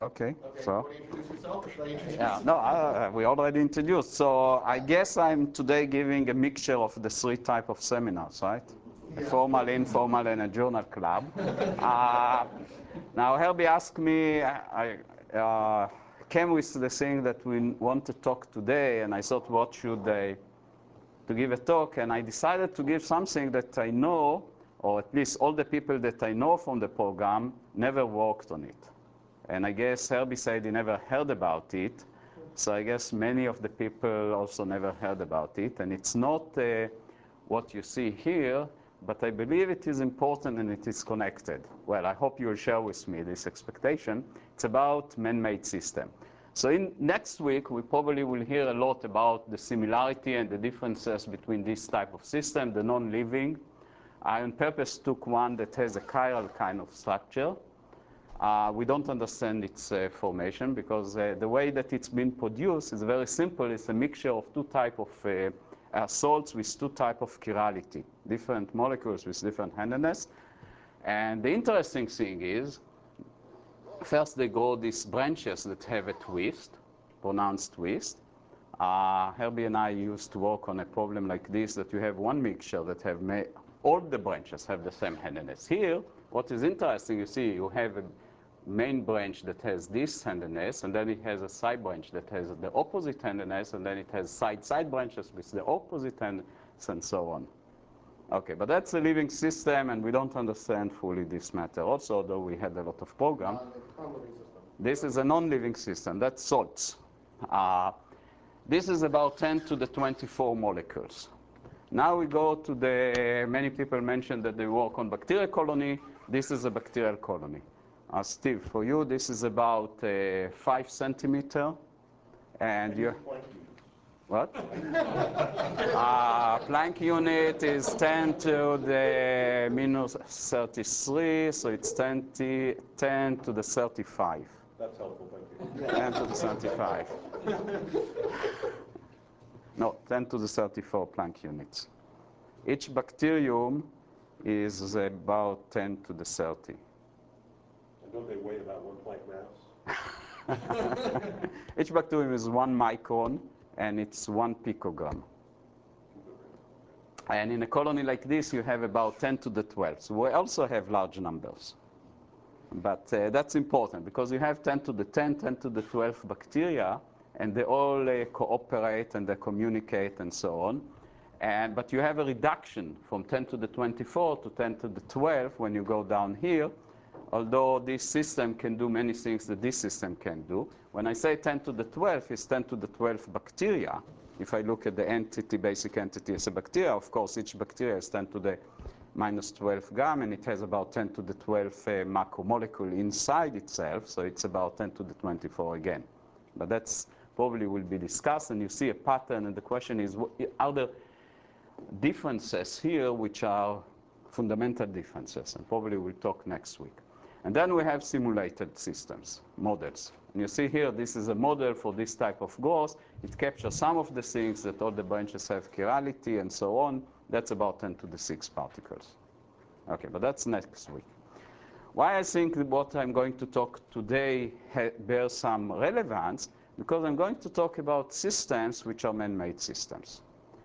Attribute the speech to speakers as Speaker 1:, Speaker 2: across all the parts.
Speaker 1: Okay,
Speaker 2: Okay,
Speaker 1: so
Speaker 2: you want to introduce yourself? Or should I introduce
Speaker 1: yeah,
Speaker 2: you?
Speaker 1: no, we already introduced. So I guess I'm today giving a mixture of the three type of seminars, right? A
Speaker 2: Yeah.
Speaker 1: formal, informal, and a journal club. uh, Now Herbie asked me, I came with the thing that we want to talk today, and I thought, what should I to give a talk? And I decided to give something that I know, or at least all the people that I know from the program never worked on it. And I guess Herbie said he never heard about it. So I guess many of the people also never heard about it. And it's not what you see here, but I believe it is important and it is connected. Well, I hope you will share with me this expectation. It's about man-made system. So in next week, we probably will hear a lot about the similarity and the differences between this type of system, the non-living. I on purpose took one that has a chiral kind of structure. We don't understand its formation because the way that it's been produced is very simple. It's a mixture of two types of salts with two types of chirality, different molecules with different handedness. And the interesting thing is, first they grow these branches that have a twist, pronounced twist. Herbie and I used to work on a problem like this, that you have one mixture that have all the branches have the same handedness. Here, what is interesting, you see, you have a main branch that has this handedness, and then it has a side branch that has the opposite handedness, and then it has side branches with the opposite handedness, and so on. Okay, but that's a living system, and we don't understand fully this matter. Also, although we had a lot of program, this is a non-living system. That's salts. This is about 10 to the 24 molecules. Now we go to the, many people mentioned that they work on bacterial colony. This is a bacterial colony. Steve, for you, this is about 5 centimeter. And you, what? Planck unit is 10 to the minus 33, so it's 10 to the 35.
Speaker 2: That's helpful, thank you.
Speaker 1: 10 to the 35. No, 10 to the 34 Planck units. Each bacterium is about 10 to the 30.
Speaker 2: And don't they weigh about 1 Planck mass?
Speaker 1: Each bacterium is 1 micron, and it's 1 picogram. And in a colony like this, you have about 10 to the 12. So we also have large numbers. But that's important, because you have 10 to the 10, 10 to the 12 bacteria, and they all cooperate and they communicate and so on. But you have a reduction from 10 to the 24 to 10 to the 12 when you go down here, although this system can do many things that this system can do. When I say 10 to the 12, it's 10 to the 12 bacteria. If I look at the entity, basic entity as a bacteria, of course, each bacteria is 10 to the minus 12 gram, and it has about 10 to the 12 macromolecule inside itself, so it's about 10 to the 24 again. But that's probably will be discussed, and you see a pattern, and the question is, are there differences here which are fundamental differences? And probably we'll talk next week. And then we have simulated systems, models. And you see here, this is a model for this type of growth. It captures some of the things that all the branches have chirality and so on. That's about 10 to the 6 particles. Okay, but that's next week. Why I think what I'm going to talk today bears some relevance, because I'm going to talk about systems which are man-made systems.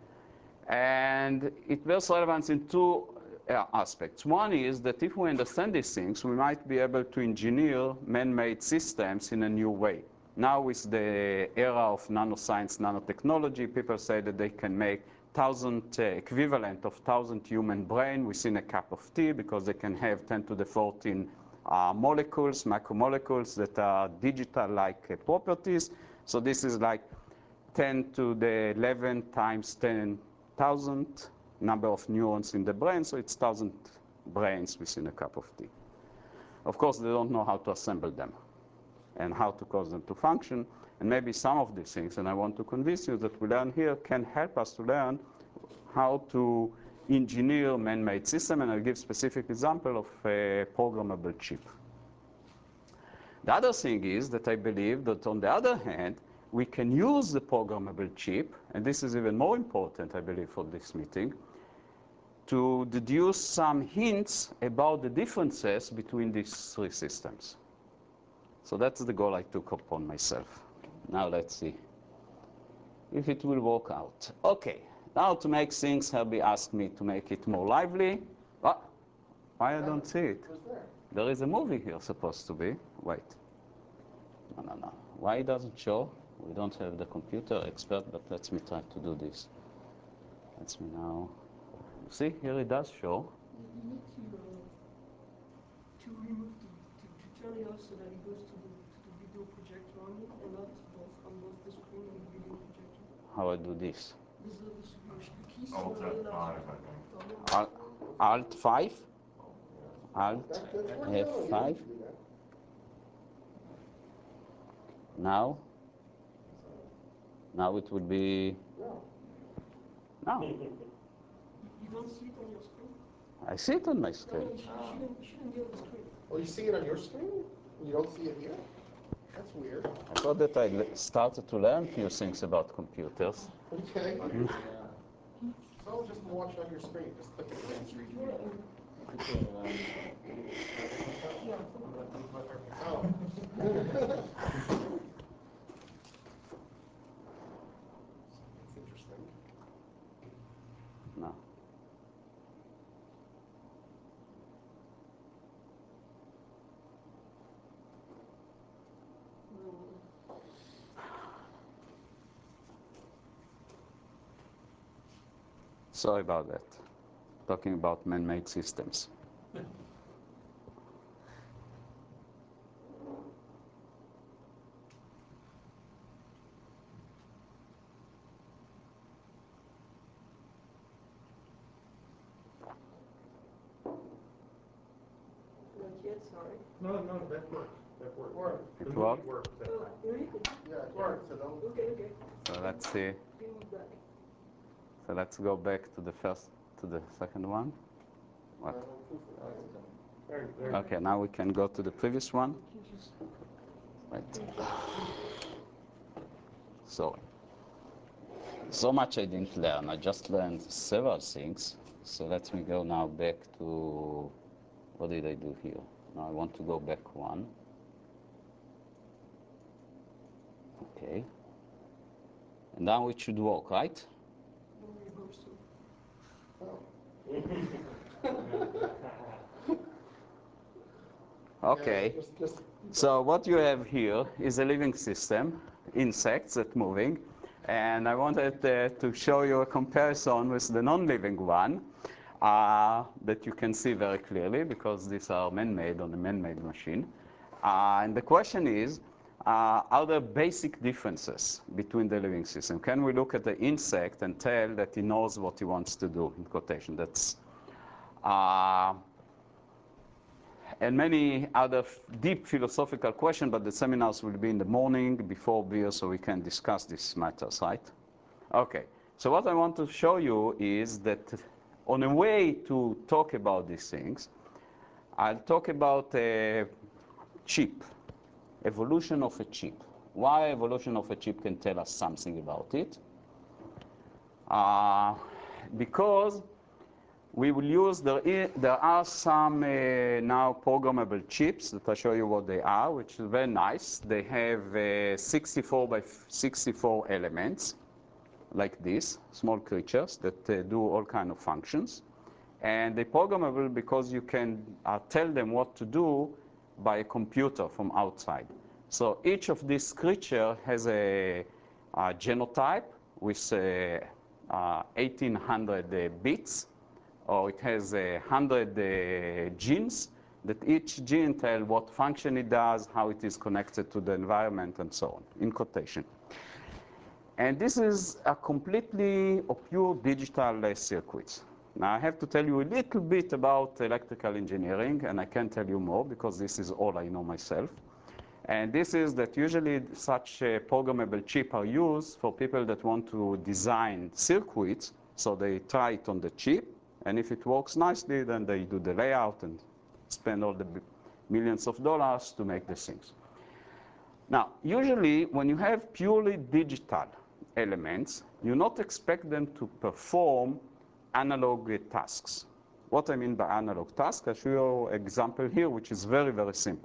Speaker 1: And it bears relevance in two aspects. One is that if we understand these things, we might be able to engineer man-made systems in a new way. Now with the era of nanoscience, nanotechnology, people say that they can make equivalent of 1,000 human brain within a cup of tea, because they can have 10 to the 14 molecules, macromolecules that are digital-like properties. So this is like 10 to the 11 times 10,000 number of neurons in the brain, so it's 1,000 brains within a cup of tea. Of course, they don't know how to assemble them and how to cause them to function. And maybe some of these things, and I want to convince you that we learn here, can help us to learn how to engineer man-made system, and I'll give specific example of a programmable chip. The other thing is that I believe that on the other hand, we can use the programmable chip, and this is even more important, I believe, for this meeting, to deduce some hints about the differences between these three systems. So that's the goal I took upon myself. Now let's see if it will work out. Okay, now to make things, Herbie asked me to make it more lively. Oh, why I don't see it? There is a movie here supposed to be. Wait. No. Why it doesn't show? We don't have the computer expert, but let me try to do this. Let me now. See, here it does show.
Speaker 3: You need to remove to turn it off so that it goes to the video projector only and not both on both the screen and the video projector.
Speaker 1: How I do this?
Speaker 3: This should be the keys.
Speaker 2: Alt F5, I think.
Speaker 1: Alt 5? Alt F5? Now? Now it would be... No.
Speaker 3: You don't see it on your screen?
Speaker 1: I see it on my
Speaker 3: No,
Speaker 1: screen.
Speaker 3: you shouldn't be on the screen.
Speaker 4: Oh, you see it on your screen? You don't see it here? That's weird.
Speaker 1: I thought that I started to learn a few things about computers.
Speaker 4: Okay. So just watch on your screen. Just click the same screen. Oh. That's interesting.
Speaker 1: No. Sorry about that. Talking about man-made systems.
Speaker 3: Not yet, sorry.
Speaker 2: No, that works. That works.
Speaker 1: It
Speaker 2: The movie
Speaker 1: worked?
Speaker 2: works that
Speaker 3: Oh,
Speaker 2: time.
Speaker 3: really?
Speaker 4: Yeah, it works. So don't.
Speaker 3: Okay.
Speaker 1: So let's see.
Speaker 3: Give me back.
Speaker 1: So let's go back to the second one. What?
Speaker 2: There.
Speaker 1: Okay, now we can go to the previous one. Right. So much I didn't learn. I just learned several things. So let me go now back to, what did I do here? Now I want to go back one. Okay. And now it should work, right?
Speaker 3: We hope so.
Speaker 1: Okay. So what you have here is a living system, insects that moving, and I wanted to show you a comparison with the non-living one that you can see very clearly because these are man-made on a man-made machine. And the question is, are there basic differences between the living system? Can we look at the insect and tell that he knows what he wants to do, in quotation? That's and many other deep philosophical questions, but the seminars will be in the morning before beer, so we can discuss these matters, right? Okay, so what I want to show you is that on a way to talk about these things, I'll talk about a chip, evolution of a chip. Why evolution of a chip can tell us something about it. Because we will use, there are some now programmable chips that I'll show you what they are, which is very nice. They have 64 by 64 elements, like this, small creatures that do all kinds of functions. And they're programmable because you can tell them what to do by a computer from outside. So each of these creatures has a genotype with 1800 bits, or it has 100 genes that each gene tells what function it does, how it is connected to the environment, and so on, in quotation. And this is a completely pure digital circuits. Now, I have to tell you a little bit about electrical engineering, and I can't tell you more because this is all I know myself. And this is that usually such programmable chips are used for people that want to design circuits. So they try it on the chip, and if it works nicely, then they do the layout and spend all the millions of dollars to make the things. Now, usually when you have purely digital elements, you not expect them to perform analog tasks. What I mean by analog tasks, I'll show you an example here, which is very, very simple.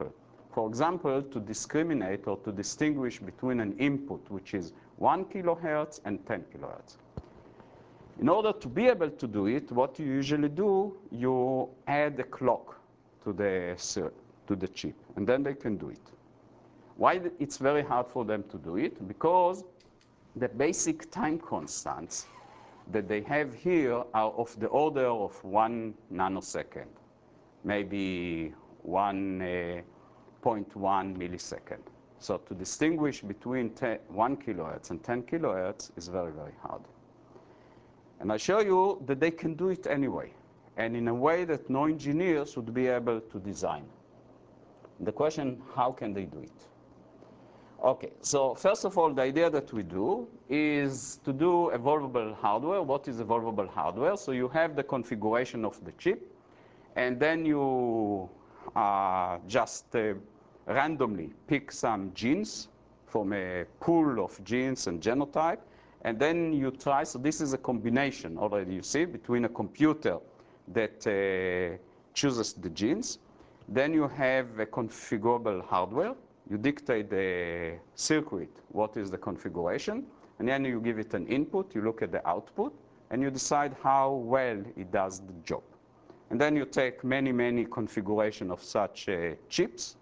Speaker 1: for example, to discriminate or to distinguish between an input, which is 1 kilohertz and 10 kilohertz. In order to be able to do it, what you usually do, you add a clock to the chip, and then they can do it. Why it's very hard for them to do it? Because the basic time constants that they have here are of the order of 1 nanosecond, maybe 1.1 millisecond. So to distinguish between 1 kilohertz and 10 kilohertz is very, very hard. And I show you that they can do it anyway, and in a way that no engineer should be able to design. The question, how can they do it? Okay, so first of all, the idea that we do is to do evolvable hardware. What is evolvable hardware? So you have the configuration of the chip, and then you just randomly pick some genes from a pool of genes and genotype, and then you try. So this is a combination already, you see, between a computer that chooses the genes. Then you have a configurable hardware. You dictate the circuit, what is the configuration, and then you give it an input, you look at the output, and you decide how well it does the job. And then you take many, many configuration of such chips,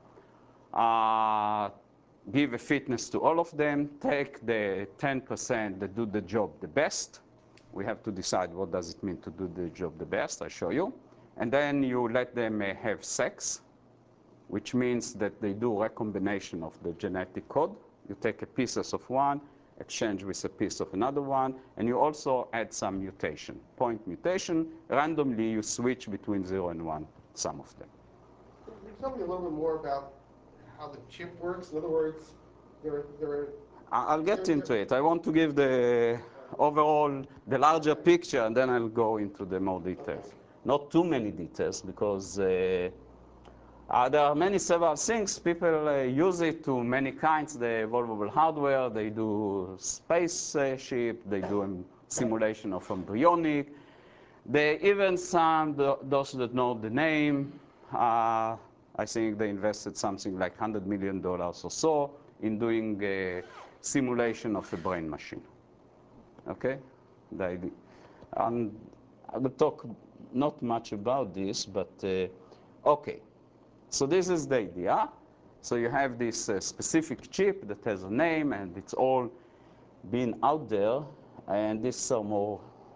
Speaker 1: give a fitness to all of them, take the 10% that do the job the best. We have to decide what does it mean to do the job the best, I'll show you. And then you let them have sex, which means that they do recombination of the genetic code. You take a pieces of one, exchange with a piece of another one, and you also add some mutation, point mutation. Randomly, you switch between 0 and 1, some of them.
Speaker 4: Can you tell me a little bit more about how the chip works? In other words,
Speaker 1: I'll get into it. I want to give the overall, the larger picture, and then I'll go into the more details. Not too many details, because there are several things. People use it to many kinds. The evolvable hardware, they do spaceship, they do simulation of embryonic. They even those that know the name, I think they invested something like $100 million or so in doing a simulation of a brain machine. Okay? I will talk not much about this, but okay. So this is the idea. So you have this specific chip that has a name, and it's all been out there. And this is some more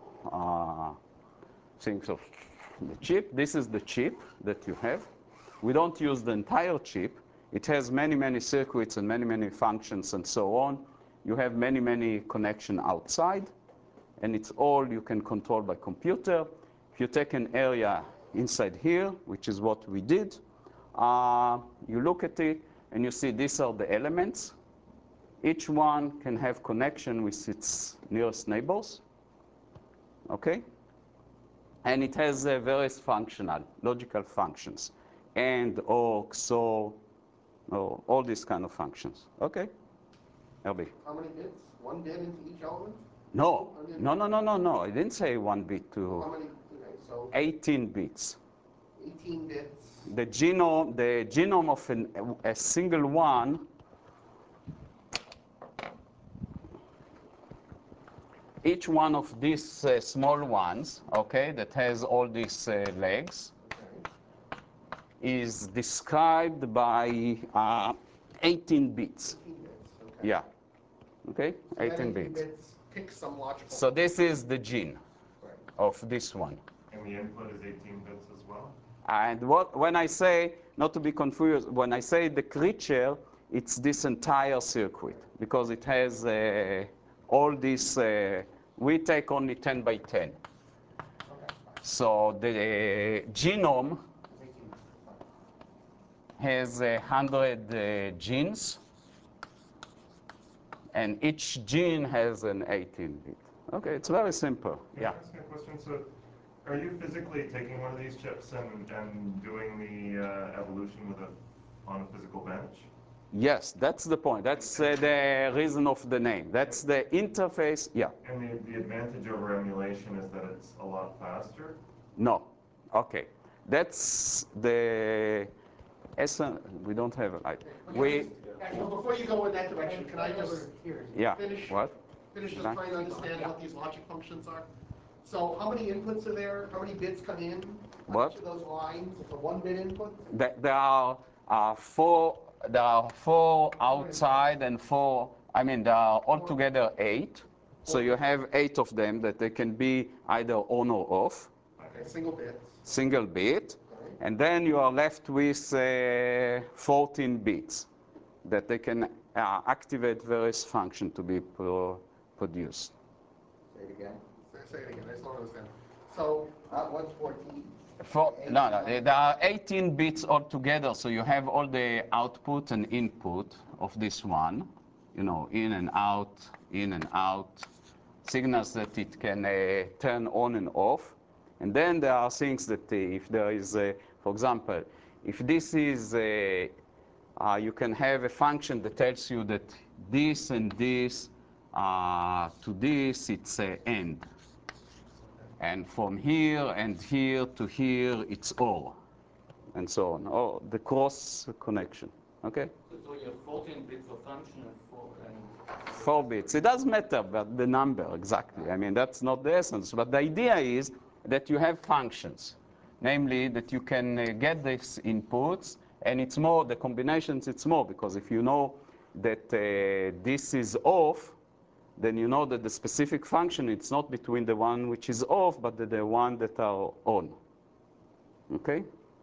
Speaker 1: things of the chip. This is the chip that you have. We don't use the entire chip. It has many, many circuits and many, many functions and so on. You have many, many connections outside, and it's all you can control by computer. If you take an area inside here, which is what we did, you look at it, and you see these are the elements. Each one can have connection with its nearest neighbors, okay? And it has various functional, logical functions, AND, OR, XOR, all these kind of functions, okay? Herbie.
Speaker 4: How many bits? 1 bit into each element?
Speaker 1: No. I didn't say 1 bit to
Speaker 4: How many? Okay, so
Speaker 1: 18 bits.
Speaker 4: 18 bits.
Speaker 1: The genome of a single one each one of these small ones, okay, that has all these legs, is described by 18 bits.
Speaker 4: 18 bits, okay.
Speaker 1: Yeah. Okay,
Speaker 4: So
Speaker 1: 18
Speaker 4: that
Speaker 1: bits.
Speaker 4: pick some logical.
Speaker 1: So this is the gene
Speaker 4: Right.
Speaker 1: of this one.
Speaker 2: And the input is 18 bits as well?
Speaker 1: And when I say, not to be confused, when I say the creature, it's this entire circuit, because it has all this, we take only 10 by 10.
Speaker 4: Okay.
Speaker 1: So the genome
Speaker 4: 18 bits.
Speaker 1: has 100 genes, and each gene has an 18-bit. Okay, it's very simple.
Speaker 2: Can
Speaker 1: Yeah.
Speaker 2: I ask you a question? So are you physically taking one of these chips and doing the evolution on a physical bench?
Speaker 1: Yes, that's the point. That's the reason of the name. That's the interface. Yeah.
Speaker 2: And the advantage over emulation is that it's a lot faster?
Speaker 1: No. Okay. That's the We don't have a light.
Speaker 4: Okay, actually, before you go in that direction, can I just
Speaker 1: Yeah.
Speaker 4: finish
Speaker 1: What?
Speaker 4: just
Speaker 1: Exactly.
Speaker 4: trying to understand what these logic functions are? So how many inputs are there? How many bits come in on
Speaker 1: What?
Speaker 4: each of those lines? It's a 1-bit input?
Speaker 1: There are four. There are four outside and four. I mean, there are altogether 8. So you have 8 of them that they can be either on or off,
Speaker 4: Okay, single bits.
Speaker 1: single bit,
Speaker 4: Okay.
Speaker 1: and then you are left with 14 bits that they can activate various functions to be produced.
Speaker 4: Say it again. Say it again. I just don't understand. So what's 14?
Speaker 1: No, there are 18 bits altogether, so you have all the output and input of this one, you know, in and out, signals that it can turn on and off. And then there are things that if there is, for example, if this is, you can have a function that tells you that this and this to this, it's AND. And from here and here to here, it's OR, and so on. Oh, the cross connection, okay?
Speaker 5: So you have 14 bits of function and
Speaker 1: 4 bits. It doesn't matter about the number exactly. I mean, that's not the essence. But the idea is that you have functions, namely that you can get these inputs, and it's more, the combinations, it's more, because if you know that this is off, then you know that the specific function, it's not between the one which is off, but the one that are on. Okay?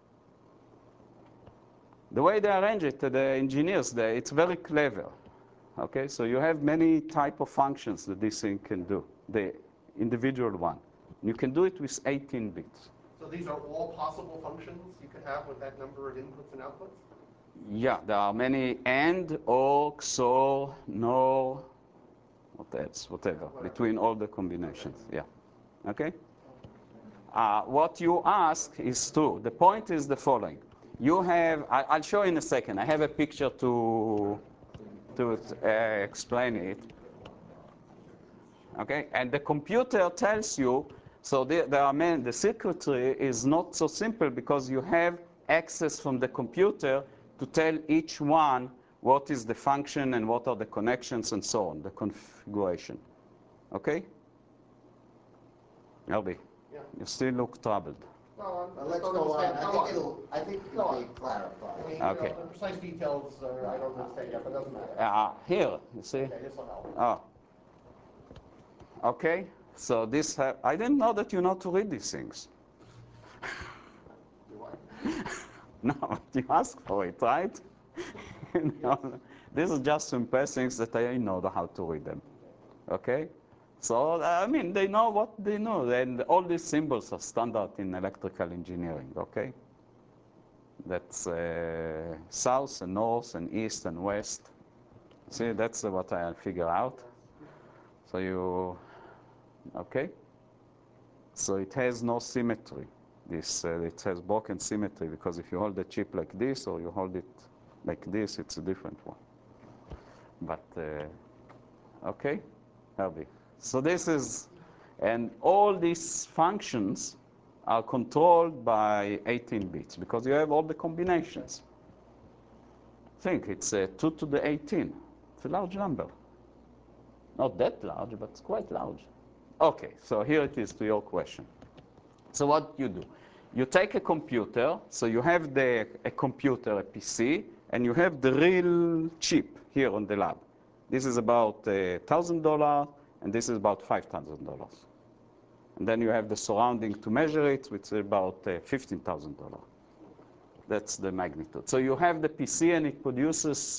Speaker 1: The way they arrange it, the engineers, it's very clever. Okay, so you have many type of functions that this thing can do, the individual one. You can do it with 18 bits.
Speaker 4: So these are all possible functions you could have with that number of inputs and outputs?
Speaker 1: Yeah, there are many AND, OR, XOR, NOR, what else, whatever, between all the combinations. Yeah, okay? What you ask is true. The point is the following. You have, I'll show in a second. I have a picture to explain it. Okay, and the computer tells you, so the circuitry is not so simple because you have access from the computer to tell each one what is the function and what are the connections and so on, the configuration. Okay? Elby,
Speaker 4: Yeah.
Speaker 1: you still look troubled.
Speaker 4: Well,
Speaker 6: Well, let's go on. I think it'll be clarified.
Speaker 1: Okay.
Speaker 4: The precise details I don't understand yet, but it doesn't matter.
Speaker 1: Here, you see?
Speaker 4: Okay, this will help.
Speaker 1: Oh. Okay, so this, I didn't know that you know to read these things.
Speaker 4: Do I?
Speaker 1: No, you ask for it, right? You know, this is just to impress things that I know how to read them. Okay? So, I mean, they know what they know, and all these symbols are standard in electrical engineering, okay? That's south and north and east and west. See, that's what I figure out. So you, okay? So it has no symmetry. This it has broken symmetry because if you hold the chip like this or you hold it like this, it's a different one. But okay, Herbie. So this is, and all these functions are controlled by 18 bits because you have all the combinations. Think it's 2 to the 18. It's a large number. Not that large, but it's quite large. Okay, so here it is to your question. So what you do? You take a computer, so you have a computer, a PC, and you have the real chip here on the lab. This is about $1,000, and this is about $5,000. And then you have the surrounding to measure it, which is about $15,000. That's the magnitude. So you have the PC, and it produces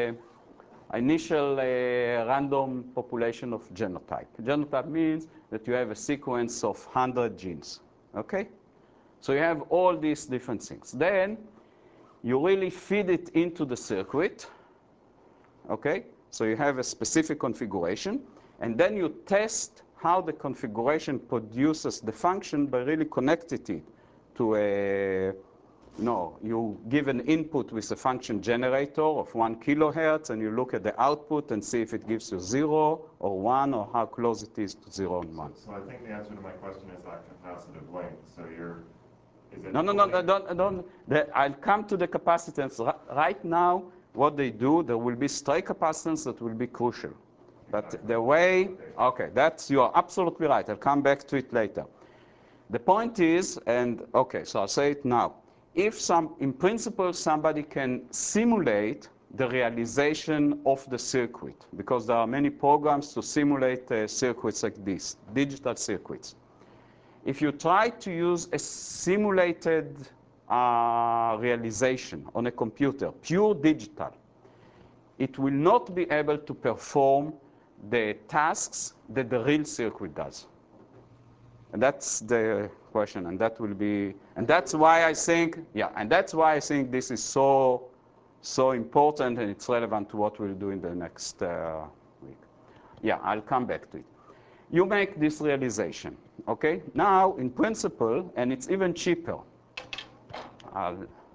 Speaker 1: initial random population of genotype. Genotype means that you have a sequence of 100 genes. Okay? So you have all these different things. Then you really feed it into the circuit. Okay? So you have a specific configuration. And then you test how the configuration produces the function by really connecting it to a, you give an input with a function generator of 1 kilohertz, and you look at the output and see if it gives you 0 or 1 or how close it is to 0 and 1.
Speaker 2: So I think the answer to my question is that capacitive link. So Is it
Speaker 1: No,
Speaker 2: totally-
Speaker 1: don't. I'll come to the capacitance. Right now, what they do, there will be stray capacitance that will be crucial. But the way, okay, you are absolutely right. I'll come back to it later. The point is, and okay, so I'll say it now. If in principle, somebody can simulate the realization of the circuit, because there are many programs to simulate circuits like this, digital circuits. If you try to use a simulated realization on a computer, pure digital, it will not be able to perform the tasks that the real circuit does. And that's the question, and that will be, and that's why I think, and that's why I think this is so important, and it's relevant to what we'll do in the next week. Yeah, I'll come back to it. You make this realization, okay? Now, in principle, and it's even cheaper. I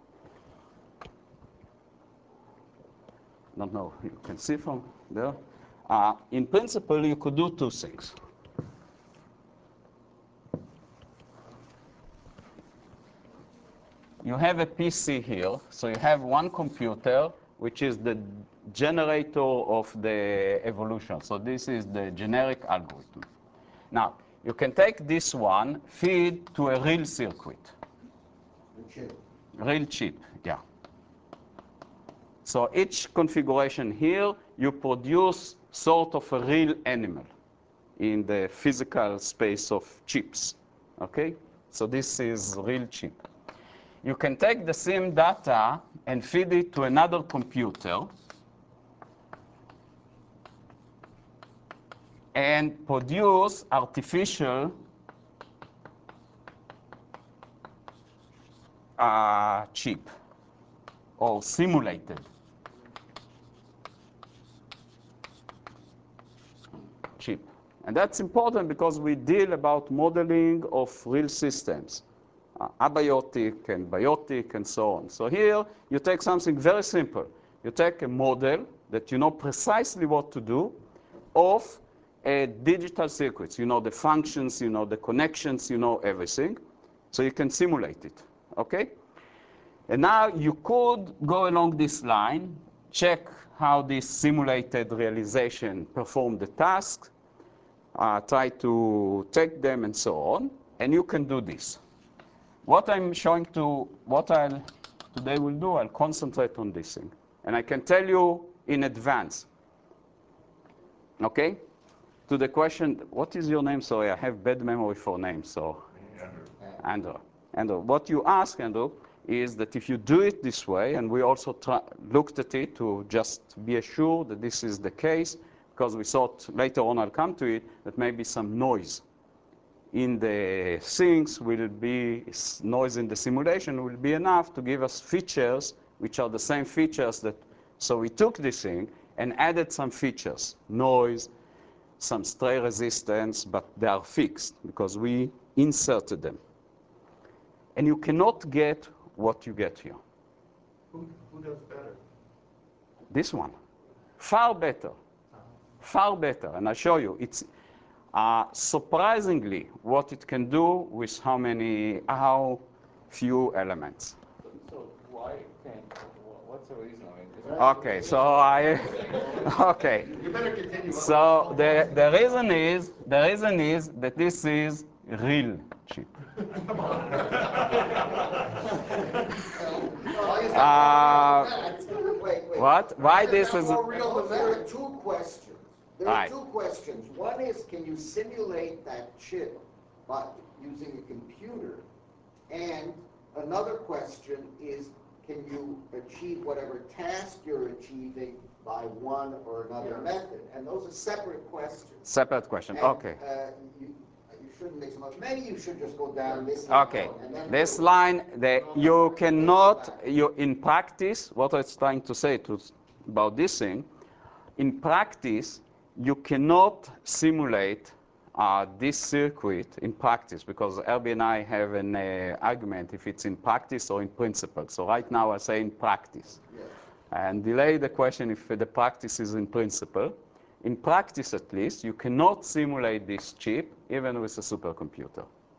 Speaker 1: don't know, you can see from there. In principle, you could do two things. You have a PC here, so you have one computer, which is the generator of the evolution. So this is the generic algorithm. Now, you can take this one, feed to a real circuit.
Speaker 6: The chip.
Speaker 1: Real chip, yeah. So each configuration here, you produce sort of a real animal in the physical space of chips, okay? So this is real chip. You can take the same data and feed it to another computer and produce artificial chip or simulated chip. And that's important because we deal about modeling of real systems. Abiotic and biotic and so on. So here you take something very simple. You take a model that you know precisely what to do of a digital circuits. You know the functions, you know the connections, you know everything. So you can simulate it, okay? And now you could go along this line, check how this simulated realization performed the task, try to take them and so on, and you can do this. What I'm showing what I'll today will do, I'll concentrate on this thing. And I can tell you in advance, okay? To the question, what is your name? Sorry, I have bad memory for names, so. Andrew. Andrew, what you ask, Andrew, is that if you do it this way, and we also looked at it to just be assured that this is the case, because we thought later on I'll come to it, that maybe some noise in the things will be, noise in the simulation will be enough to give us features which are the same features that, so we took this thing and added some features, noise, some stray resistance, but they are fixed because we inserted them. And you cannot get what you get here.
Speaker 4: Who does better?
Speaker 1: This one, far better, far better. And I show you, it's surprisingly what it can do with how few elements.
Speaker 5: So why can't, what's the reason? I mean,
Speaker 1: Okay, so okay.
Speaker 4: You better continue.
Speaker 1: So the reason is that this is real chip.
Speaker 6: Wait.
Speaker 1: What? Why this is?
Speaker 6: More real than there are two questions. There are
Speaker 1: Right.
Speaker 6: two questions. One is, can you simulate that chip by using a computer? And another question is, can you achieve whatever task you're achieving by one or another method? And those are separate questions.
Speaker 1: Separate question.
Speaker 6: And,
Speaker 1: Okay.
Speaker 6: You shouldn't mix them up. Maybe you should just go down this line.
Speaker 1: Okay.
Speaker 6: And then
Speaker 1: This line, you cannot, in practice, what I was trying to say about this thing, in practice, you cannot simulate this circuit in practice because Herbie and I have an argument if it's in practice or in principle. So right now I say in practice.
Speaker 6: Yes.
Speaker 1: And delay the question if the practice is in principle. In practice, at least, you cannot simulate this chip even with a supercomputer.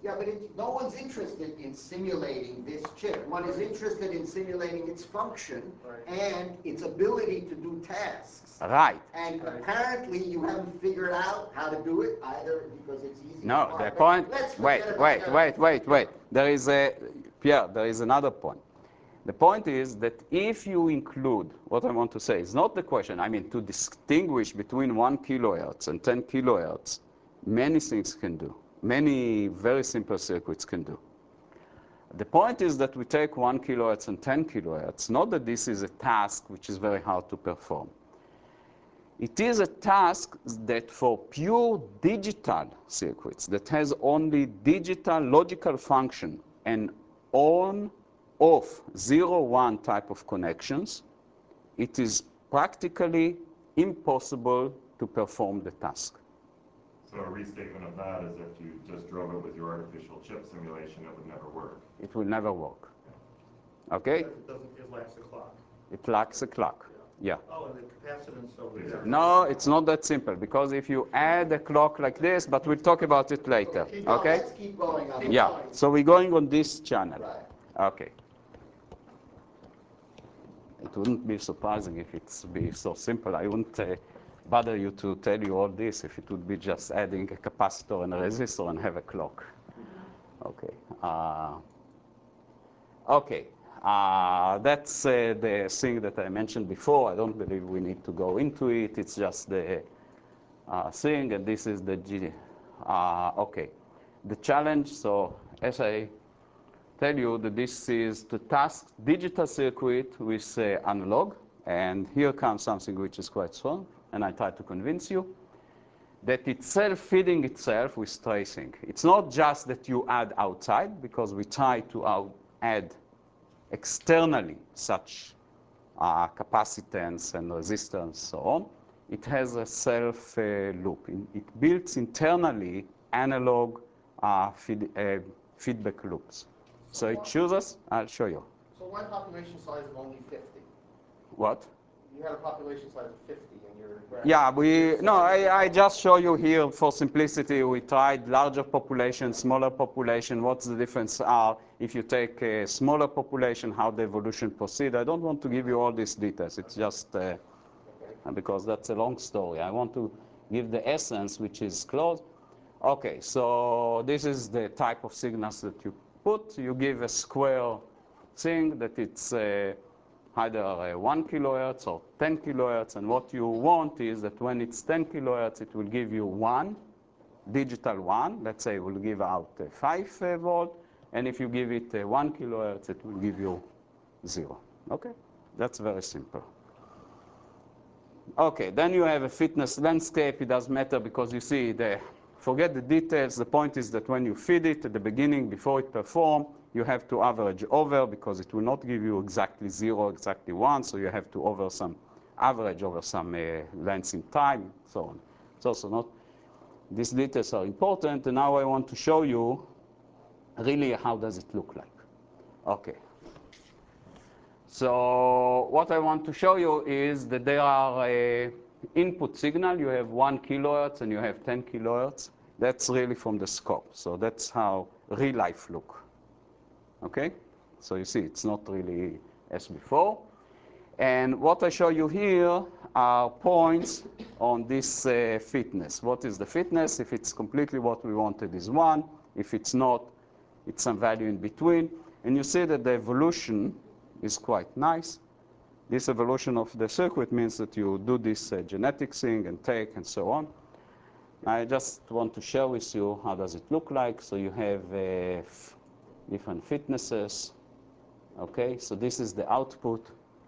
Speaker 6: Yeah, but no one's interested in simulating this chip. One is interested in simulating its function and its ability to do tasks.
Speaker 1: Right.
Speaker 6: And apparently you haven't figured out how to do it either because it's easy.
Speaker 1: No,
Speaker 6: or
Speaker 1: the
Speaker 6: hard.
Speaker 1: point,
Speaker 6: Let's
Speaker 1: wait,
Speaker 6: forget
Speaker 1: wait,
Speaker 6: about
Speaker 1: wait,
Speaker 6: that.
Speaker 1: wait, wait. There is Pierre, there is another point. The point is that if you include, what I want to say is not the question, I mean to distinguish between 1 kilohertz and 10 kilohertz, many things can do. Many very simple circuits can do. The point is that we take 1 kilohertz and 10 kilohertz, not that this is a task which is very hard to perform. It is a task that for pure digital circuits that has only digital logical function and on, off, 0, 1 type of connections, it is practically impossible to perform the task.
Speaker 2: So a restatement of that is if you just drove it with your artificial chip simulation, it would never work.
Speaker 1: It will never work. Okay?
Speaker 4: It lacks the clock.
Speaker 1: It lacks a clock. Yeah.
Speaker 4: Oh, and the capacitance over there.
Speaker 1: No, it's not that simple, because if you add a clock like this, but we'll talk about it later.
Speaker 6: Keep going.
Speaker 1: Okay?
Speaker 6: Let's keep going on.
Speaker 1: Yeah. So we're going on this channel.
Speaker 6: Right.
Speaker 1: Okay. It wouldn't be surprising if it's be so simple. I wouldn't bother you to tell you all this if it would be just adding a capacitor and a resistor and have a clock. Okay. Okay. That's the thing that I mentioned before. I don't believe we need to go into it. It's just the thing, and this is the G. Okay. The challenge, so as I tell you that this is to task digital circuit with analog, and here comes something which is quite strong, and I try to convince you that it's self-feeding itself with tracing. It's not just that you add outside, because we try to add externally such capacitance and resistance, so on. It has a self loop. It builds internally analog feedback loops. So it chooses, I'll show you.
Speaker 4: So why population size of only 50?
Speaker 1: What?
Speaker 4: You had a population size of 50 in your graph.
Speaker 1: Yeah, I just show you here for simplicity. We tried larger population, smaller population. What's the difference are if you take a smaller population, how the evolution proceed. I don't want to give you all these details. It's just because that's a long story. I want to give the essence, which is close. Okay, so this is the type of signals that you put. You give a square thing that it's either 1 kilohertz or 10 kilohertz, and what you want is that when it's 10 kilohertz, it will give you 1, digital 1. Let's say it will give out 5 volt, and if you give it 1 kilohertz, it will give you 0. Okay, that's very simple. Okay, then you have a fitness landscape. It doesn't matter because you see, forget the details. The point is that when you feed it at the beginning, before it performs, you have to average over because it will not give you exactly 0, exactly 1. So you have to average over some length in time, so on. It's also not, these details are important. And now I want to show you really how does it look like. Okay. So what I want to show you is that there are input signal. You have 1 kilohertz and you have 10 kilohertz. That's really from the scope. So that's how real life look. Okay? So you see, it's not really as before. And what I show you here are points on this fitness. What is the fitness? If it's completely what we wanted is 1. If it's not, it's some value in between. And you see that the evolution is quite nice. This evolution of the circuit means that you do this genetic thing and take and so on. I just want to share with you how does it look like. So you have different fitnesses. Okay, so this is the output.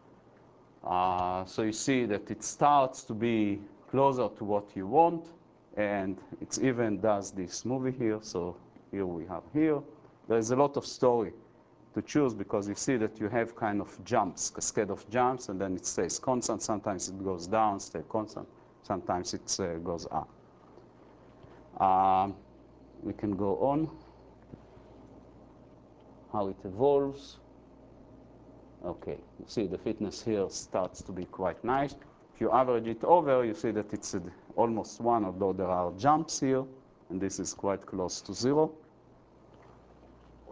Speaker 1: So you see that it starts to be closer to what you want, and it even does this movie here. So here we have here. There's a lot of story to choose because you see that you have kind of jumps, cascade of jumps, and then it stays constant. Sometimes it goes down, stay constant. Sometimes it goes up. We can go on. How it evolves. Okay, you see the fitness here starts to be quite nice. If you average it over, you see that it's almost 1, although there are jumps here, and this is quite close to 0.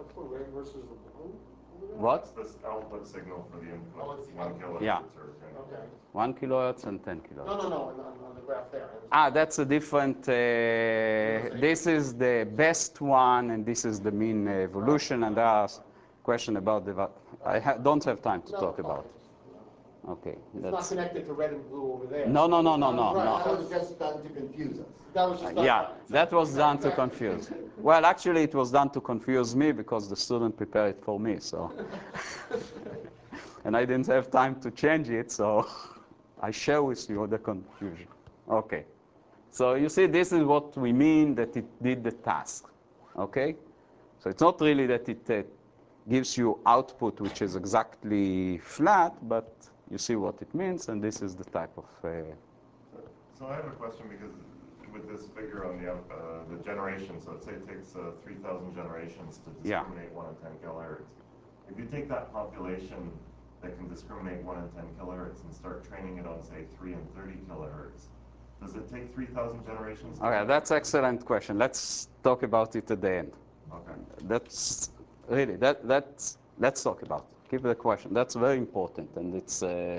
Speaker 4: output for red versus the blue?
Speaker 1: What?
Speaker 2: That's this output signal for the
Speaker 4: Oh,
Speaker 2: input,
Speaker 4: it's the
Speaker 2: 1
Speaker 4: output.
Speaker 2: kilohertz
Speaker 1: Yeah.
Speaker 2: or 10
Speaker 4: Okay.
Speaker 2: kilohertz.
Speaker 1: 1 kilohertz and 10 kilohertz.
Speaker 4: No, on the graph there.
Speaker 1: That's a different, this is the best one, and this is the mean evolution, and there's question about the, don't have time to talk about it. Okay.
Speaker 4: It's not connected to red and blue over there.
Speaker 1: No.
Speaker 6: Right,
Speaker 1: No.
Speaker 6: that was just done to confuse us.
Speaker 4: That was just done.
Speaker 1: Yeah, that was done to confuse. Well, actually, it was done to confuse me because the student prepared it for me, so. And I didn't have time to change it, so I share with you the confusion. Okay. So you see, this is what we mean that it did the task. Okay? So it's not really that it gives you output which is exactly flat, but you see what it means, and this is the type of.
Speaker 2: So I have a question because with this figure on the generation, so let's say it takes 3,000 generations to discriminate 1 and 10 kilohertz. If you take that population that can discriminate 1 and 10 kilohertz and start training it on, say, 3 and 30 kilohertz, does it take 3,000 generations?
Speaker 1: Okay, that's an excellent question. Let's talk about it at the end.
Speaker 2: Okay.
Speaker 1: That's really, let's talk about it. Keep the question. That's very important, and it's,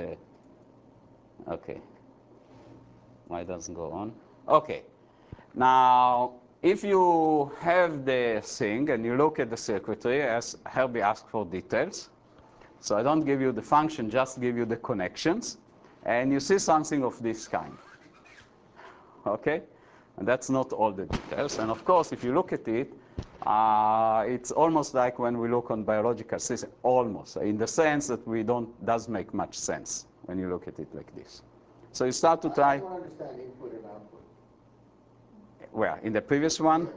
Speaker 1: okay. Why doesn't go on? Okay. Now, if you have the thing and you look at the circuitry, as Herbie asked for details, so I don't give you the function, just give you the connections, and you see something of this kind. Okay? And that's not all the details. And of course, if you look at it, it's almost like when we look on biological system, almost, in the sense that does make much sense when you look at it like this. So you start to try.
Speaker 6: I don't understand input and output.
Speaker 1: Where? In the previous one?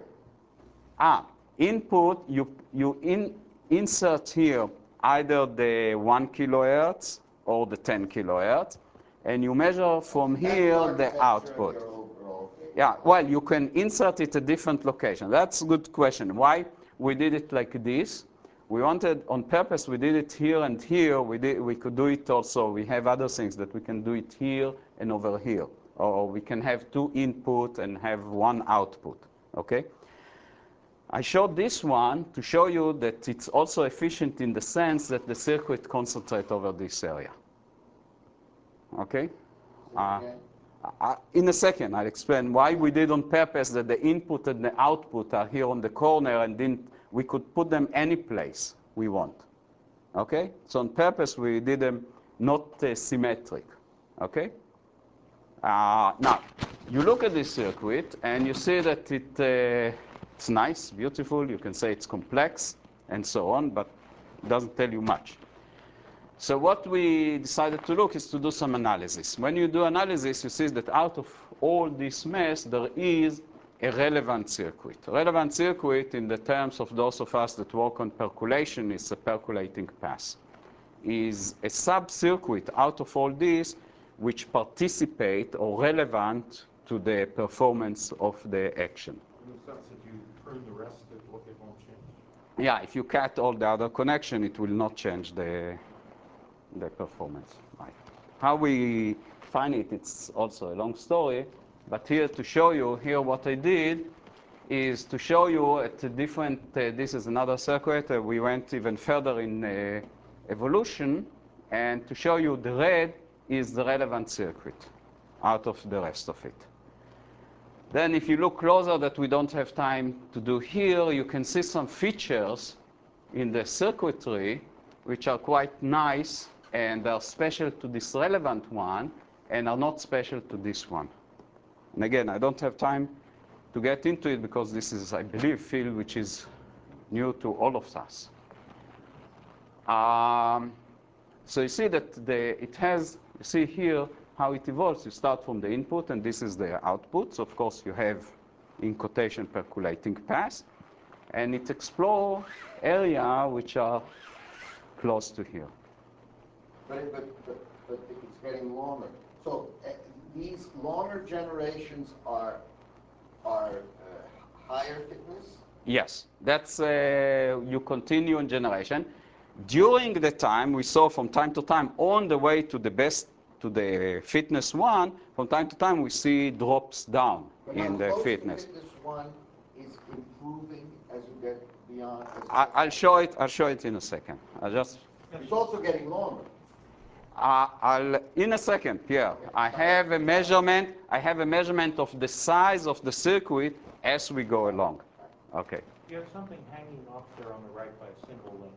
Speaker 1: Input, you insert here either the 1 kilohertz or the 10 kilohertz, and you measure from here the output. Yeah, well, you can insert it at different location. That's a good question. Why we did it like this? We wanted, on purpose, we did it here and here. We could do it also. We have other things that we can do it here and over here. Or we can have 2 input and have 1 output, okay? I showed this one to show you that it's also efficient in the sense that the circuit concentrates over this area, okay? In a second, I'll explain why we did on purpose that the input and the output are here on the corner, and we could put them any place we want. Okay? So on purpose, we did them not symmetric. Okay? Now, you look at this circuit, and you see that it's nice, beautiful. You can say it's complex, and so on, but it doesn't tell you much. So what we decided to look is to do some analysis. When you do analysis, you see that out of all this mess, there is a relevant circuit. A relevant circuit, in the terms of those of us that work on percolation, is a percolating path. Is a sub-circuit out of all this which participate or relevant to the performance of the action.
Speaker 7: In the sense that you prune the rest, it won't change?
Speaker 1: Yeah, if you cut all the other connection, it will not change the performance. Right. How we find it, it's also a long story, but here to show you, here what I did is to show you at a different, this is another circuit, we went even further in evolution, and to show you the red is the relevant circuit out of the rest of it. Then if you look closer that we don't have time to do here, you can see some features in the circuitry which are quite nice and are special to this relevant one and are not special to this one. And again, I don't have time to get into it because this is, I believe, field which is new to all of us. So you see that it has, you see here how it evolves. You start from the input, and this is the output. So of course, you have, in quotation, percolating path. And it explores area which are close to here.
Speaker 6: But it's getting longer. So these longer generations are higher thickness?
Speaker 1: Yes, that's you continue in generation. During the time, we saw from time to time, on the way to the best, to the fitness one, from time to time we see drops down
Speaker 6: But
Speaker 1: in the
Speaker 6: close to
Speaker 1: fitness.
Speaker 6: fitness one is improving as you get beyond?
Speaker 1: I'll show it. I'll show it in a second. I'll just.
Speaker 6: It's also getting longer.
Speaker 1: In a second, Pierre. I have a measurement. I have a measurement of the size of the circuit as we go along. Okay.
Speaker 7: You have something hanging off there on the right by a single link.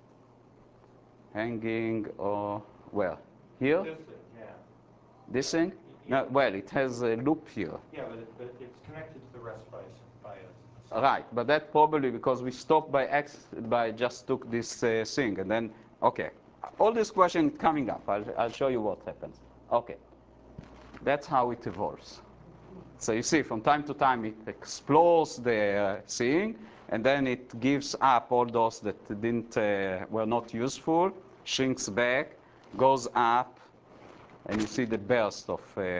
Speaker 1: Hanging or where? Here?
Speaker 7: This thing, yeah.
Speaker 1: This thing? No, well, it has a loop here.
Speaker 7: Yeah, but it's connected to the rest by a
Speaker 1: Right, but that probably because we stopped by just took this thing and then, okay. All this question coming up. I'll show you what happens. Okay. That's how it evolves. So you see, from time to time, it explores the thing, and then it gives up all those that were not useful, shrinks back, goes up, and you see the burst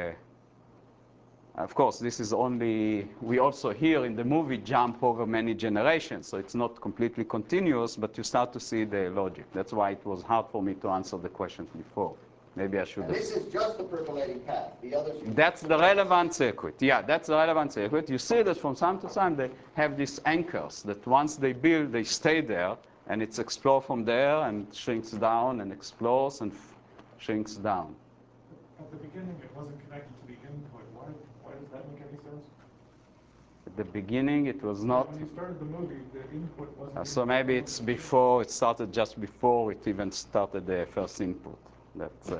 Speaker 1: of course, this is only, we also here in the movie jump over many generations, so it's not completely continuous, but you start to see the logic. That's why it was hard for me to answer the questions before. Maybe I should have.
Speaker 6: And this is just the percolating path. The others.
Speaker 1: That's the relevant circuit. Yeah, that's the relevant circuit. You see that from time to time they have these anchors that once they build, they stay there, and it's explore from there and shrinks down and explores and shrinks down.
Speaker 7: At the beginning, it wasn't connected to the input. Why does that make any sense?
Speaker 1: At the beginning, it was not.
Speaker 7: When you started the movie, the input wasn't.
Speaker 1: So maybe it's before, it started just before it even started the first input. That's,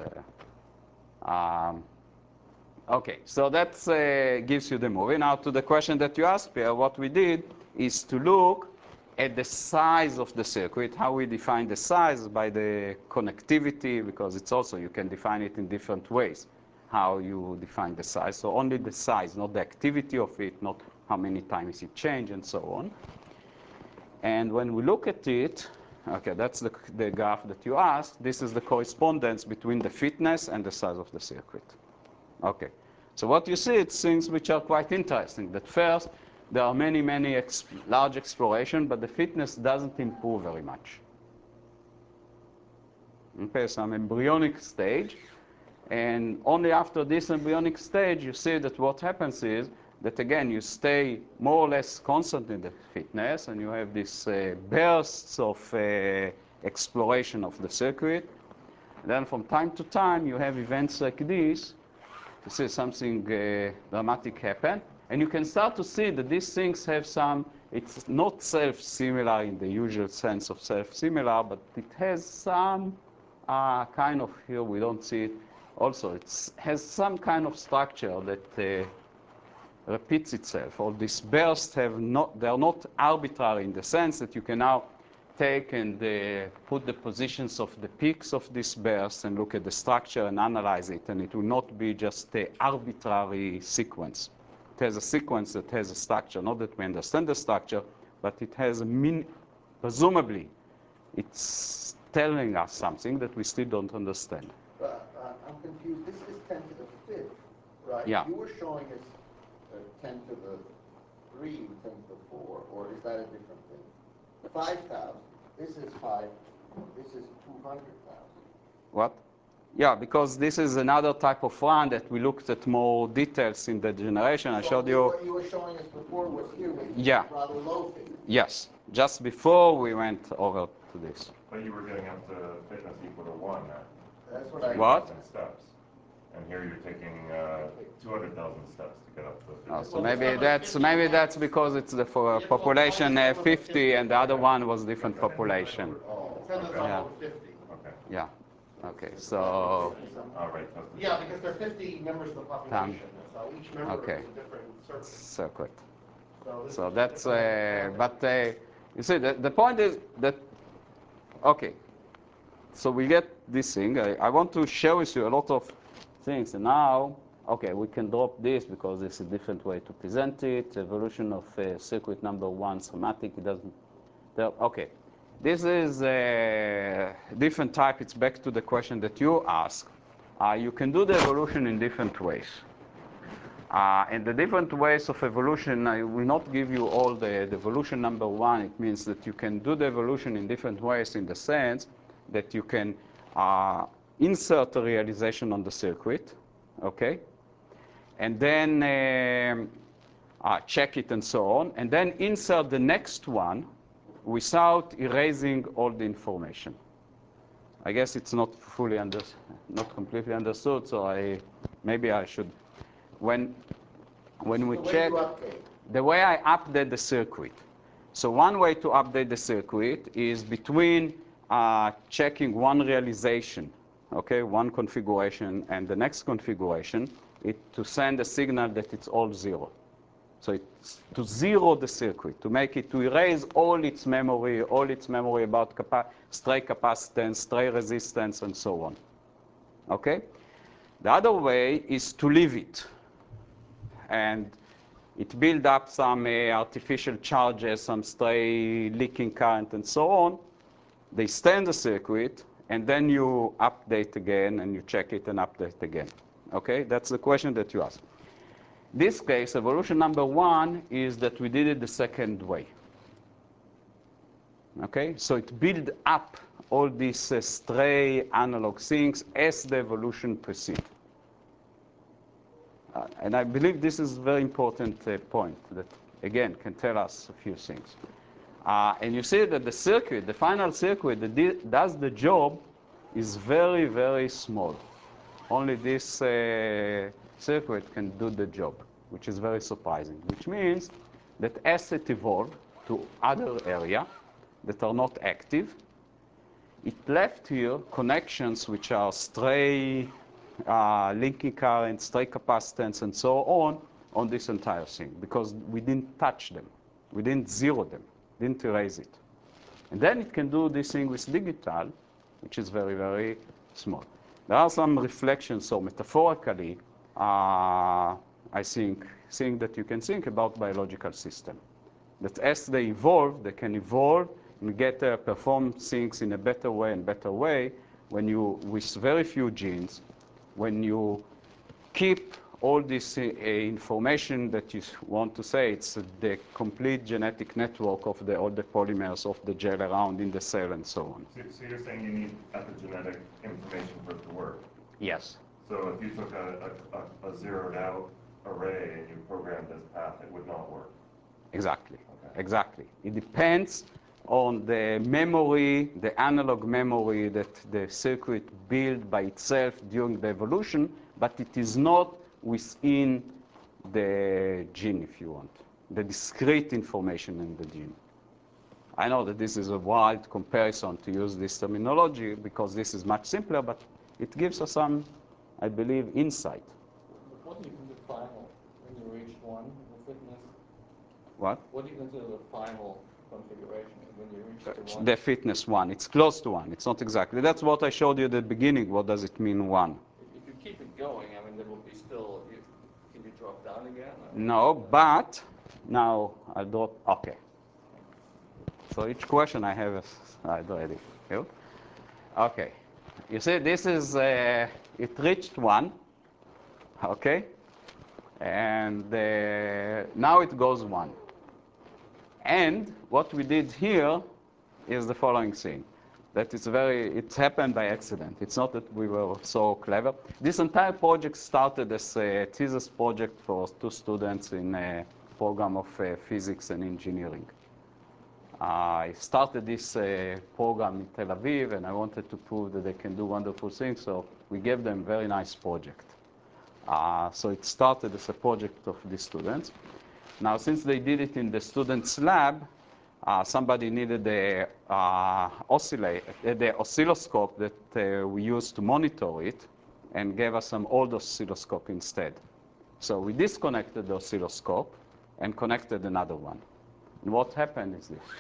Speaker 1: okay, so that gives you the movie. Now to the question that you asked, Pierre, what we did is to look at the size of the circuit, how we define the size by the connectivity, because it's also, you can define it in different ways, how you define the size. So only the size, not the activity of it, not how many times it changes, and so on. And when we look at it, okay, that's the graph that you asked. This is the correspondence between the fitness and the size of the circuit. Okay, so what you see, it's things which are quite interesting. That first, there are many large exploration, but the fitness doesn't improve very much. Okay, some embryonic stage. And only after this embryonic stage, you see that what happens is that, again, you stay more or less constant in the fitness, and you have these bursts of exploration of the circuit. And then from time to time, you have events like this to see something dramatic happen. And you can start to see that these things have some, it's not self-similar in the usual sense of self-similar, but it has some kind of, here we don't see it, also it has some kind of structure that repeats itself. All these bursts they are not arbitrary in the sense that you can now take and put the positions of the peaks of this burst and look at the structure and analyze it, and it will not be just an arbitrary sequence. It has a sequence that has a structure, not that we understand the structure, but it has presumably, it's telling us something that we still don't understand.
Speaker 6: I'm confused. This is 10 to the 5th, right?
Speaker 1: Yeah.
Speaker 6: You were showing us 10 to the 3, 10 to the 4, or is that a different thing? 5,000. This is 5. This is 200,000.
Speaker 1: What? Yeah, because this is another type of run that we looked at more details in the generation. I showed you.
Speaker 6: What you were showing us before was here with rather low figures.
Speaker 1: Yes, just before we went over to this.
Speaker 2: But you were getting up to fitness equal to 1 now.
Speaker 6: That's what I.
Speaker 1: What?
Speaker 2: Steps. And here you're taking 200,000 steps to get up to fitness.
Speaker 1: Oh, so maybe that's because it's the for population 50, and the other one was different population. Yeah.
Speaker 2: Okay.
Speaker 1: Yeah. Okay. So.
Speaker 2: All right.
Speaker 4: Yeah, because there are 50 members of the population, so each member is a different circuit.
Speaker 1: So that's, you see, the point is that, okay, so we get this thing. I want to share with you a lot of things. And now, okay, we can drop this because it's a different way to present it. Evolution of circuit number 1 schematic. It doesn't, okay. This is a different type. It's back to the question that you asked. You can do the evolution in different ways. And the different ways of evolution, I will not give you all the evolution number 1. It means that you can do the evolution in different ways in the sense that you can insert a realization on the circuit, okay? And then check it and so on. And then insert the next one, without erasing all the information. I guess it's not fully not completely understood, so maybe I should. When we check the way I update the circuit. So one way to update the circuit is between checking one realization, okay, one configuration and the next configuration, to send a signal that it's all 0. So it's to zero the circuit, to make it, to erase all its memory about stray capacitance, stray resistance, and so on. Okay? The other way is to leave it. And it builds up some artificial charges, some stray leaking current, and so on. They stay in the circuit, and then you update again, and you check it and update again. Okay? That's the question that you asked. This case, evolution number 1 is that we did it the second way. Okay? So it built up all these stray analog things as the evolution proceeds. And I believe this is a very important point that, again, can tell us a few things. And you see that the circuit, the final circuit that does the job is very, very small. Only this circuit can do the job, which is very surprising, which means that as it evolved to other areas that are not active, it left here connections which are stray linking currents, stray capacitance, and so on this entire thing, because we didn't touch them. We didn't zero them, didn't erase it. And then it can do this thing with digital, which is very, very small. There are some reflections, so metaphorically, I think that you can think about biological system. That as they evolve, they can evolve and get perform things in a better way and better way when you, with very few genes, when you keep all this information that you want to say, it's the complete genetic network of all the polymers of the gel around in the cell and so on.
Speaker 2: So you're saying you need epigenetic information for it to work?
Speaker 1: Yes.
Speaker 2: So if you took a zeroed out array and you programmed this path, it would not work?
Speaker 1: Exactly.
Speaker 2: Okay.
Speaker 1: Exactly. It depends on the memory, the analog memory that the circuit built by itself during the evolution, but it is not within the gene, if you want, the discrete information in the gene. I know that this is a wild comparison to use this terminology because this is much simpler, but it gives us some, I believe, insight.
Speaker 5: What do you consider final when you reach 1 in the fitness?
Speaker 1: What?
Speaker 5: What do you consider the final configuration when you reach the 1?
Speaker 1: The fitness 1. It's close to 1. It's not exactly. That's what I showed you at the beginning. What does it mean 1?
Speaker 5: If you keep it going, I mean, there will be still, can you drop down again? Or?
Speaker 1: No, but now I'll drop. OK. So each question I have a slide ready. Here. OK. You see, this is, it reached 1. OK. And now it goes 1. And what we did here is the following thing. That it's happened by accident. It's not that we were so clever. This entire project started as a thesis project for 2 students in a program of physics and engineering. I started this program in Tel Aviv, and I wanted to prove that they can do wonderful things, so we gave them a very nice project. So it started as a project of the students. Now, since they did it in the students' lab, somebody needed the oscilloscope that we used to monitor it, and gave us some old oscilloscope instead. So we disconnected the oscilloscope and connected another one. And what happened is this.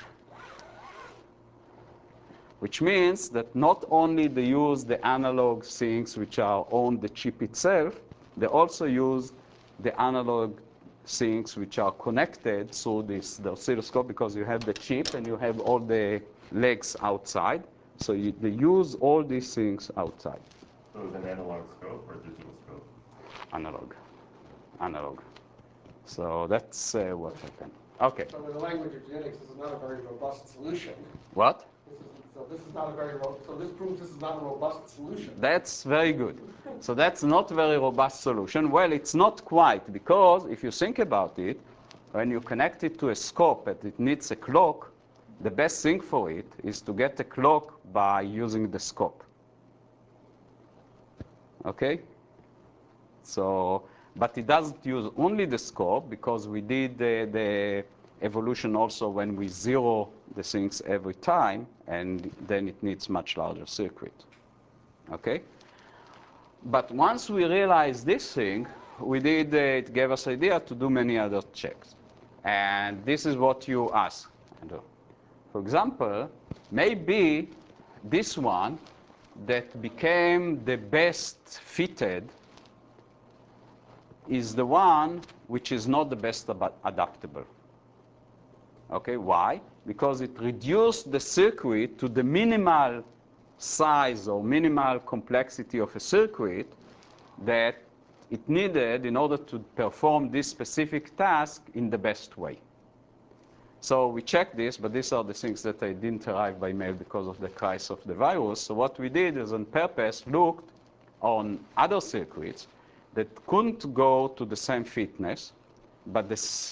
Speaker 1: Which means that not only they use the analog things which are on the chip itself, they also use the analog things which are connected through the oscilloscope, because you have the chip and you have all the legs outside. So they use all these things outside.
Speaker 2: So it was an analog scope or a digital scope?
Speaker 1: Analog. Analog. So that's what happened. OK.
Speaker 4: So in the language of genetics, this is not a very robust solution.
Speaker 1: What?
Speaker 4: So this proves this is not a robust solution.
Speaker 1: That's very good. So that's not a very robust solution. Well, it's not quite, because if you think about it, when you connect it to a scope and it needs a clock, the best thing for it is to get a clock by using the scope. Okay? So, but it doesn't use only the scope because we did the evolution also when we zero the things every time, and then it needs much larger circuit. Okay? But once we realized this thing, we did, it gave us idea to do many other checks. And this is what you ask. For example, maybe this one that became the best fitted is the one which is not the best adaptable. Okay, why? Because it reduced the circuit to the minimal size or minimal complexity of a circuit that it needed in order to perform this specific task in the best way. So we checked this, but these are the things that I didn't arrive by mail because of the crisis of the virus. So what we did is on purpose looked on other circuits that couldn't go to the same fitness, but the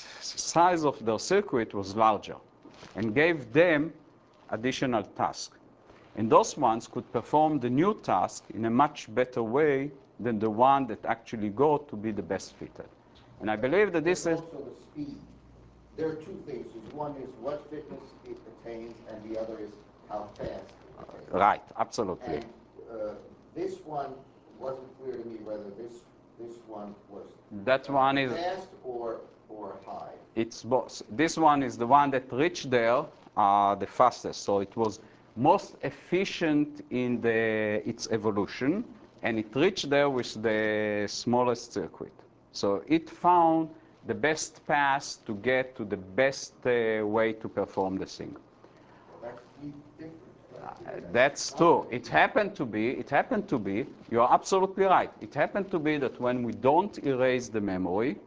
Speaker 1: size of their circuit was larger, and gave them additional tasks. And those ones could perform the new task in a much better way than the one that actually got to be the best fitted. And I believe that this is...
Speaker 6: Also the speed. There are two things. One is what fitness it attains, and the other is how fast it attains.
Speaker 1: Right, absolutely.
Speaker 6: And this one wasn't clear to me whether this one was
Speaker 1: that one is
Speaker 6: fast or high.
Speaker 1: It's both. This one is the one that reached there the fastest. So it was most efficient in its evolution, and it reached there with the smallest circuit. So it found the best path to get to the best way to perform the thing.
Speaker 6: That's different.
Speaker 1: That's true. It happened to be, you are absolutely right. It happened to be that when we don't erase the memory,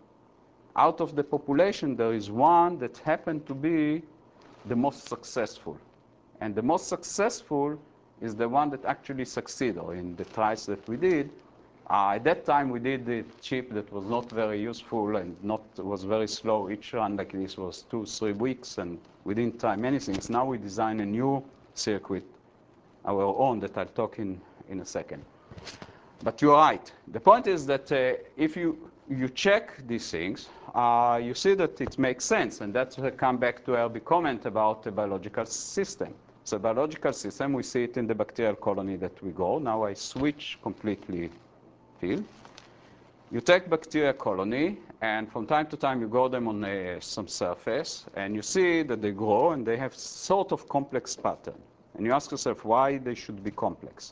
Speaker 1: out of the population, there is one that happened to be the most successful. And the most successful is the one that actually succeeded in the trials that we did. At that time, we did the chip that was not very useful and was very slow. Each run like this was 2-3 weeks, and we didn't try many things. Now we design a new circuit, our own, that I'll talk in a second. But you're right. The point is that if you check these things, you see that it makes sense. And that's come back to Herbie's comment about the biological system. So biological system, we see it in the bacterial colony that we go. Now I switch completely field. You take bacteria colony, and from time to time you grow them on some surface, and you see that they grow, and they have sort of complex pattern. And you ask yourself why they should be complex.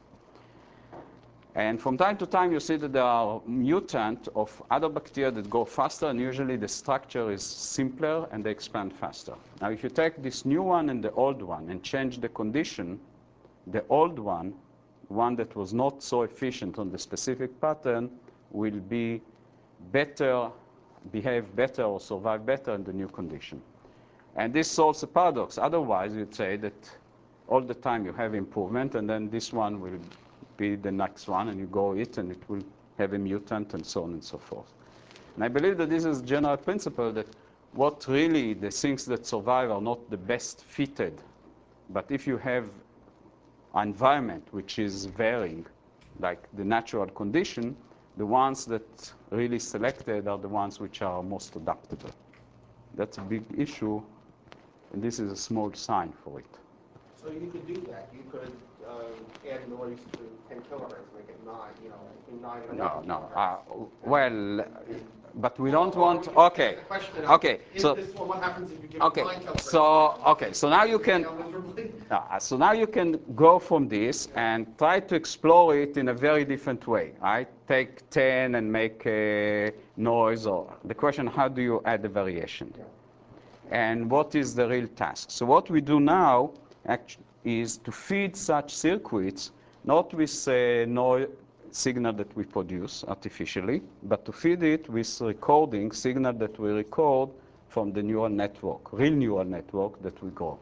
Speaker 1: And from time to time you see that there are mutants of other bacteria that go faster, and usually the structure is simpler and they expand faster. Now if you take this new one and the old one and change the condition, the old one that was not so efficient on the specific pattern, will be better, behave better, or survive better in the new condition. And this solves a paradox. Otherwise, you'd say that all the time you have improvement, and then this one will be the next one, and you go it, and it will have a mutant, and so on and so forth. And I believe that this is a general principle that what really the things that survive are not the best fitted. But if you have an environment which is varying, like the natural condition, the ones that really selected are the ones which are most adaptable. That's a big issue, and this is a small sign for it.
Speaker 4: So you could do that. You could add noise to 10 kilohertz, make it 9, in 9 and
Speaker 1: No. Well, but we don't want. Okay. Okay. So.
Speaker 4: What happens if you give
Speaker 1: Okay.
Speaker 4: 9 kilohertz?
Speaker 1: So now you can. So now you can go from this and try to explore it in a very different way. Right? Take 10 and make a noise, or the question: how do you add the variation?
Speaker 4: Yeah.
Speaker 1: And what is the real task? So what we do now actually is to feed such circuits not with a noise signal that we produce artificially, but to feed it with recording signal that we record from the neural network, real neural network that we grow.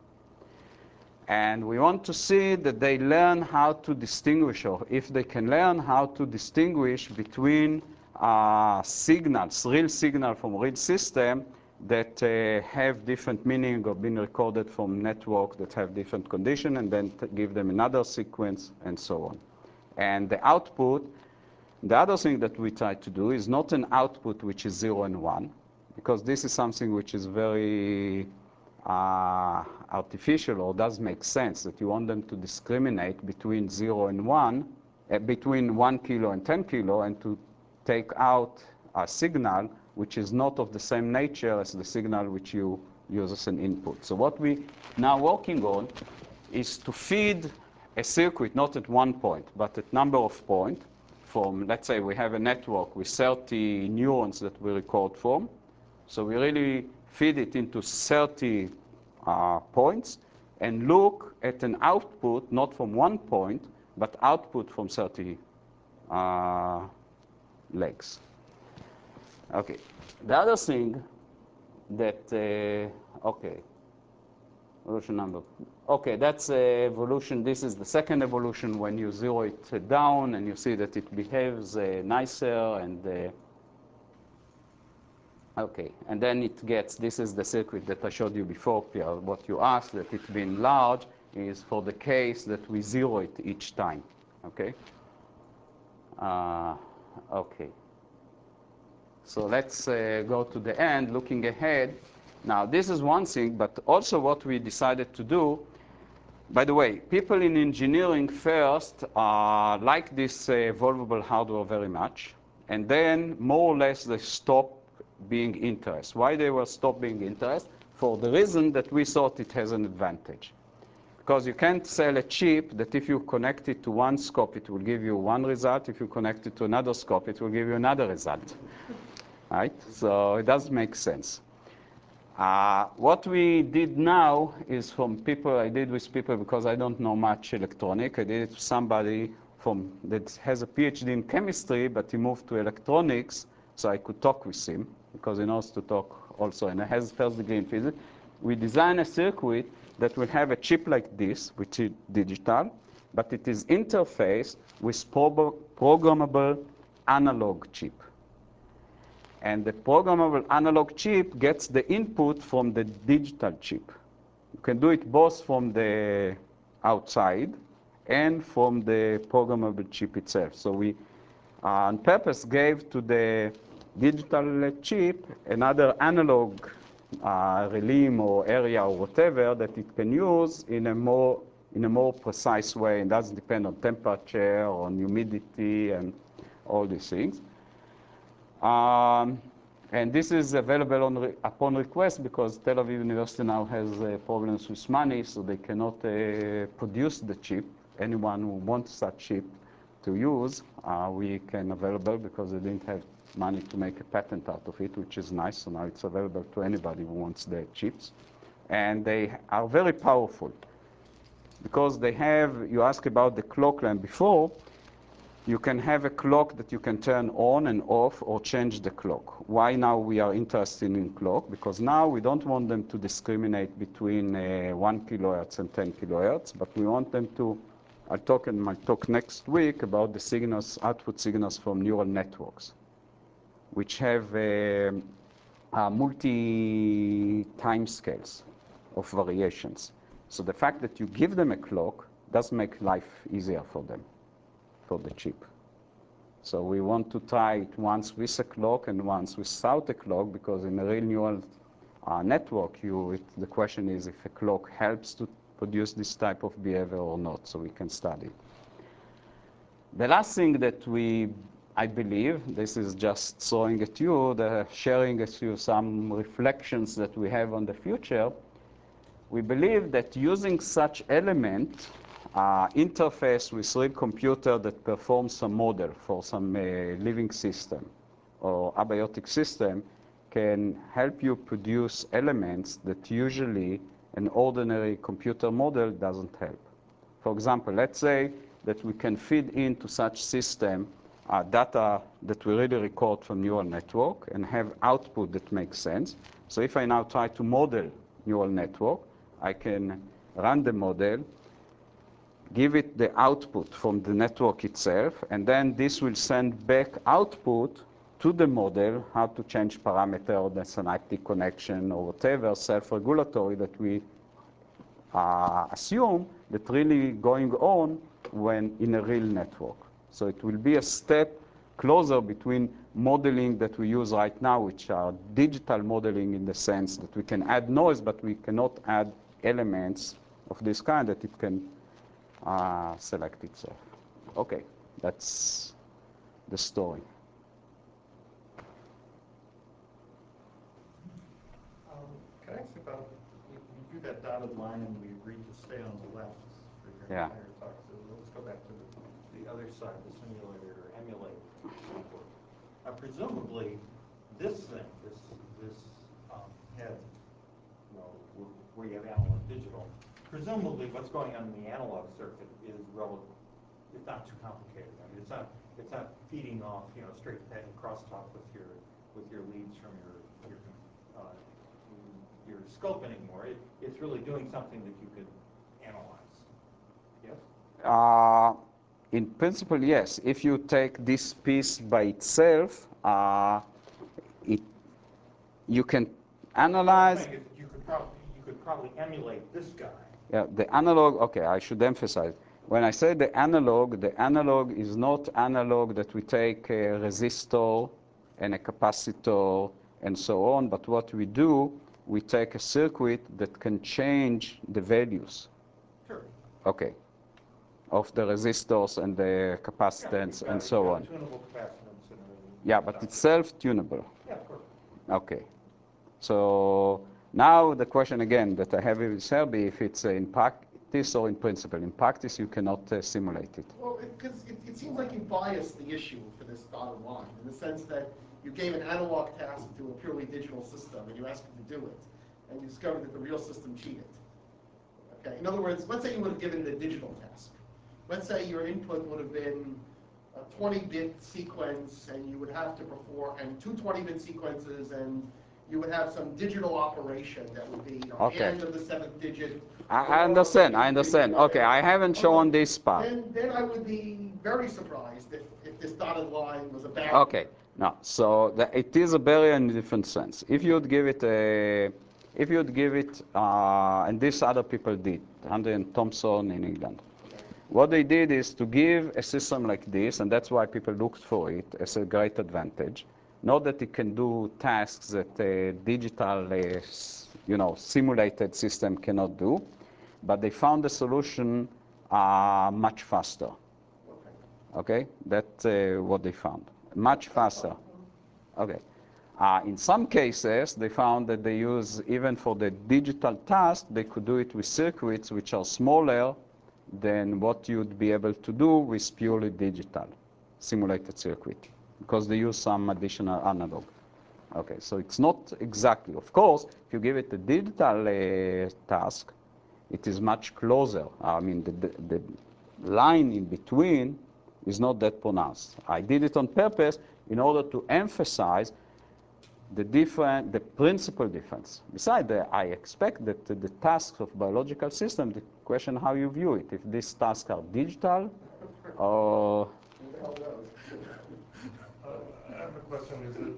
Speaker 1: And we want to see that they learn how to distinguish, or if they can learn how to distinguish between signals, real signal from real system, that have different meaning or been recorded from network that have different condition, and then give them another sequence, and so on. And the output, the other thing that we try to do is not an output which is 0 and 1, because this is something which is very artificial, or does make sense, that you want them to discriminate between 0 and 1, between 1 kilo and 10 kilo, and to take out a signal which is not of the same nature as the signal which you use as an input. So what we now working on is to feed a circuit not at one point, but at number of points from, let's say we have a network with 30 neurons that we record from. So we really feed it into 30 points and look at an output not from one point, but output from 30 legs. Okay. The other thing that, okay, evolution number. Okay, that's evolution. This is the second evolution when you zero it down and you see that it behaves nicer and okay, and then it gets, this is the circuit that I showed you before, Pierre. What you asked, that it being large, is for the case that we zero it each time, okay? Okay. So let's go to the end, looking ahead. Now, this is one thing, but also what we decided to do, by the way, people in engineering first like this evolvable hardware very much, and then more or less they stop being interested. Why they were stop being interested? For the reason that we thought it has an advantage. Because you can't sell a chip that if you connect it to one scope, it will give you one result. If you connect it to another scope, it will give you another result. Right? So it does make sense. What we did now is from people, I did with people because I don't know much electronic. I did it with somebody that has a PhD in chemistry, but he moved to electronics, so I could talk with him because he knows to talk also, and he has first degree in physics. We designed a circuit that will have a chip like this, which is digital, but it is interfaced with programmable analog chip. And the programmable analog chip gets the input from the digital chip. You can do it both from the outside and from the programmable chip itself. So we, on purpose, gave to the digital chip another analog realm or area or whatever that it can use in a more precise way, and doesn't depend on temperature, on humidity, and all these things. And this is available upon request because Tel Aviv University now has problems with money, so they cannot produce the chip. Anyone who wants such chip to use, we can available because they didn't have money to make a patent out of it, which is nice. So now it's available to anybody who wants the chips. And they are very powerful because they have, you asked about the clock lamp before, you can have a clock that you can turn on and off or change the clock. Why now we are interested in clock? Because now we don't want them to discriminate between 1 kilohertz and 10 kilohertz, but we want them to, I'll talk in my talk next week about the signals, output signals from neural networks, which have multi-time scales of variations. So the fact that you give them a clock does make life easier for them, for the chip. So we want to try it once with a clock and once without a clock, because in a real neural network, the question is if a clock helps to produce this type of behavior or not, so we can study it. The last thing that I believe, this is just throwing at you, sharing with you some reflections that we have on the future. We believe that using such element interface with real computer that performs some model for some living system or abiotic system can help you produce elements that usually an ordinary computer model doesn't help. For example, let's say that we can feed into such system data that we really record from neural network and have output that makes sense. So if I now try to model neural network, I can run the model, give it the output from the network itself, and then this will send back output to the model how to change parameter or the synaptic connection or whatever self-regulatory that we assume that really going on when in a real network. So it will be a step closer between modeling that we use right now, which are digital modeling in the sense that we can add noise, but we cannot add elements of this kind that it can select itself. Okay, that's the story.
Speaker 8: Can I ask about, you drew that dotted line and we agreed to stay on the left for your
Speaker 1: Yeah.
Speaker 8: entire talk. So let's go back to the other side, the simulator or emulate network. Presumably, this thing, this head, you know, where you have analog digital, presumably what's going on in the analog circuit is it's not too complicated. I mean, it's not feeding off, you know, straight ahead and crosstalk with your leads from your scope anymore. It's really doing something that you could analyze. Yes?
Speaker 1: In principle, yes. If you take this piece by itself, you can analyze.
Speaker 8: You could probably emulate this guy.
Speaker 1: Yeah, the analog. Okay, I should emphasize. When I say the analog is not analog that we take a resistor and a capacitor and so on, but what we do, we take a circuit that can change the values.
Speaker 8: Sure.
Speaker 1: Okay. Of the resistors and the capacitance and so on.
Speaker 8: Tunable capacitance and
Speaker 1: yeah, but it's self-tunable.
Speaker 8: Yeah, of course.
Speaker 1: Okay. So now the question again that I have with Serbi, if it's in practice or in principle. In practice, you cannot simulate it.
Speaker 4: Well, because it seems like you biased the issue for this dotted line in the sense that you gave an analog task to a purely digital system and you asked it to do it, and you discovered that the real system cheated. Okay. In other words, let's say you would have given the digital task. Let's say your input would have been a 20-bit sequence, and you would have to perform, and two 20-bit sequences, and you would have some digital operation that would be, you know,
Speaker 1: Okay.
Speaker 4: and of the 7th digit.
Speaker 1: I understand. Okay, I haven't shown this part.
Speaker 4: Then I would be very surprised if this dotted line was a bad.
Speaker 1: Okay. No. So it is a barrier in a different sense. If you'd give it and this other people did, Andre and Thompson in England. What they did is to give a system like this, and that's why people looked for it as a great advantage. Not that it can do tasks that a digital, simulated system cannot do, but they found the solution much faster. Okay, that's what they found. Much faster. Okay. In some cases, they found that they use, even for the digital task, they could do it with circuits which are smaller than what you'd be able to do with purely digital simulated circuit, because they use some additional analog. Okay, so it's not exactly. Of course, if you give it a digital task, it is much closer. I mean, the line in between is not that pronounced. I did it on purpose in order to emphasize the principal difference. Besides, I expect that the tasks of biological system, the question how you view it, if these tasks are digital or...
Speaker 2: I have a question.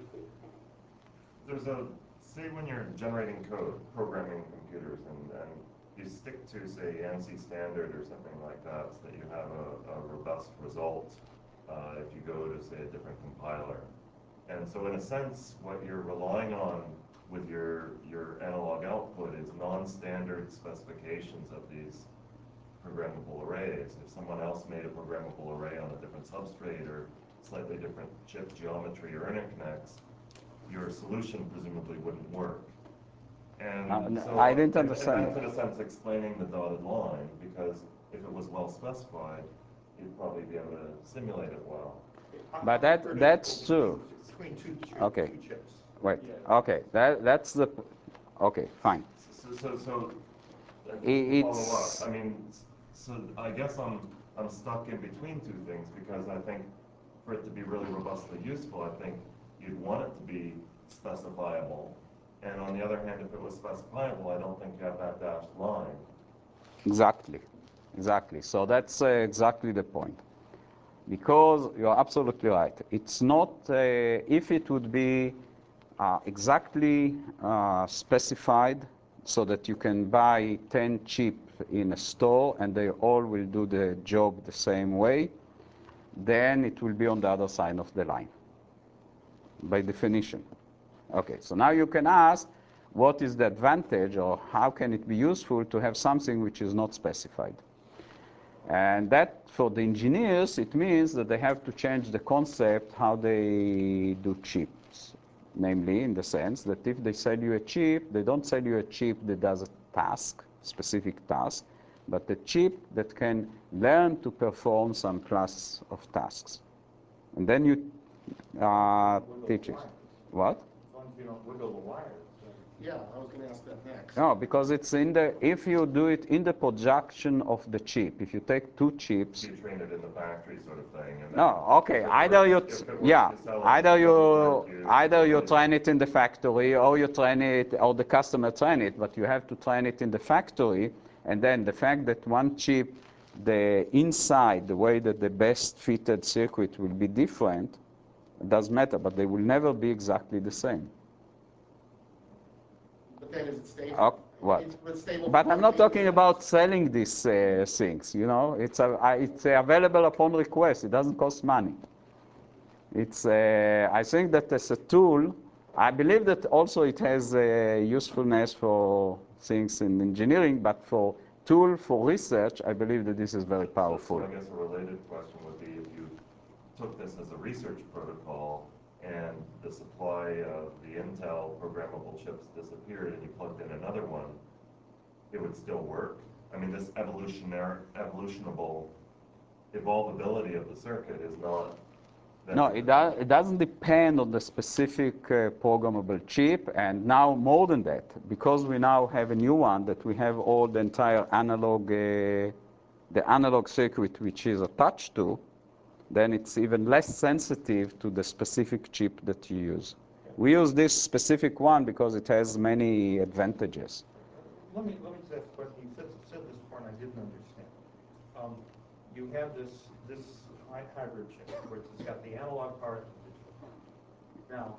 Speaker 2: Say when you're generating code, programming computers, and you stick to, say, ANSI standard or something like that, so that you have a robust result if you go to, say, a different compiler. And so in a sense, what you're relying on with your analog output is non-standard specifications of these programmable arrays. If someone else made a programmable array on a different substrate or slightly different chip geometry or interconnects, your solution presumably wouldn't work. And so
Speaker 1: I didn't understand.
Speaker 2: And that's in a sense explaining the dotted line, because if it was well specified, you'd probably be able to simulate it well.
Speaker 1: But that's true.
Speaker 8: Between two chips.
Speaker 1: Wait. Okay. That's the. Okay. Fine.
Speaker 2: So follow
Speaker 1: It's.
Speaker 2: up. I mean, so I guess I'm stuck in between two things, because I think for it to be really robustly useful, I think you'd want it to be specifiable. And on the other hand, if it was specifiable, I don't think you have that dashed line.
Speaker 1: Exactly. So that's exactly the point. because you're absolutely right. It's not, if it would be exactly specified so that you can buy 10 chips in a store and they all will do the job the same way, then it will be on the other side of the line, by definition. Okay, so now you can ask, what is the advantage or how can it be useful to have something which is not specified? And that, for the engineers, it means that they have to change the concept how they do chips. Namely, in the sense that if they sell you a chip, they don't sell you a chip that does a task, specific task, but a chip that can learn to perform some class of tasks. And then you teach it. What?
Speaker 8: As long as you don't wiggle the wires.
Speaker 4: Yeah, I was gonna ask that next.
Speaker 1: No, because it's in the, if you do it in the production of the chip, if you take two chips.
Speaker 2: You train it in the factory sort of thing. And
Speaker 1: No, okay, either you, yeah, either you train it in the factory or you train it, or the customer train it, but you have to train it in the factory, and then the fact that one chip, the inside, the way that the best fitted circuit will be different, does matter, but they will never be exactly the same.
Speaker 4: But then is it stable?
Speaker 1: What?
Speaker 4: It's stable
Speaker 1: But
Speaker 4: for
Speaker 1: I'm not talking
Speaker 4: 180.
Speaker 1: about selling these things, you know. It's available upon request. It doesn't cost money. It's, I think that as a tool, I believe that also it has usefulness for things in engineering, but for tool for research, I believe that this is very powerful.
Speaker 2: So I guess a related question would be if you took this as a research protocol and the supply of the Intel programmable chips disappeared and you plugged in another one, it would still work? I mean, this evolutionable evolvability of the circuit is not...
Speaker 1: No, it doesn't depend on the specific programmable chip, and now more than that, because we now have a new one that we have all the entire analog, the analog circuit which is attached to, then it's even less sensitive to the specific chip that you use. We use this specific one because it has many advantages.
Speaker 8: Let me just ask a question. You said this part and I didn't understand. You have this hybrid chip, which has got the analog part and the digital. Now,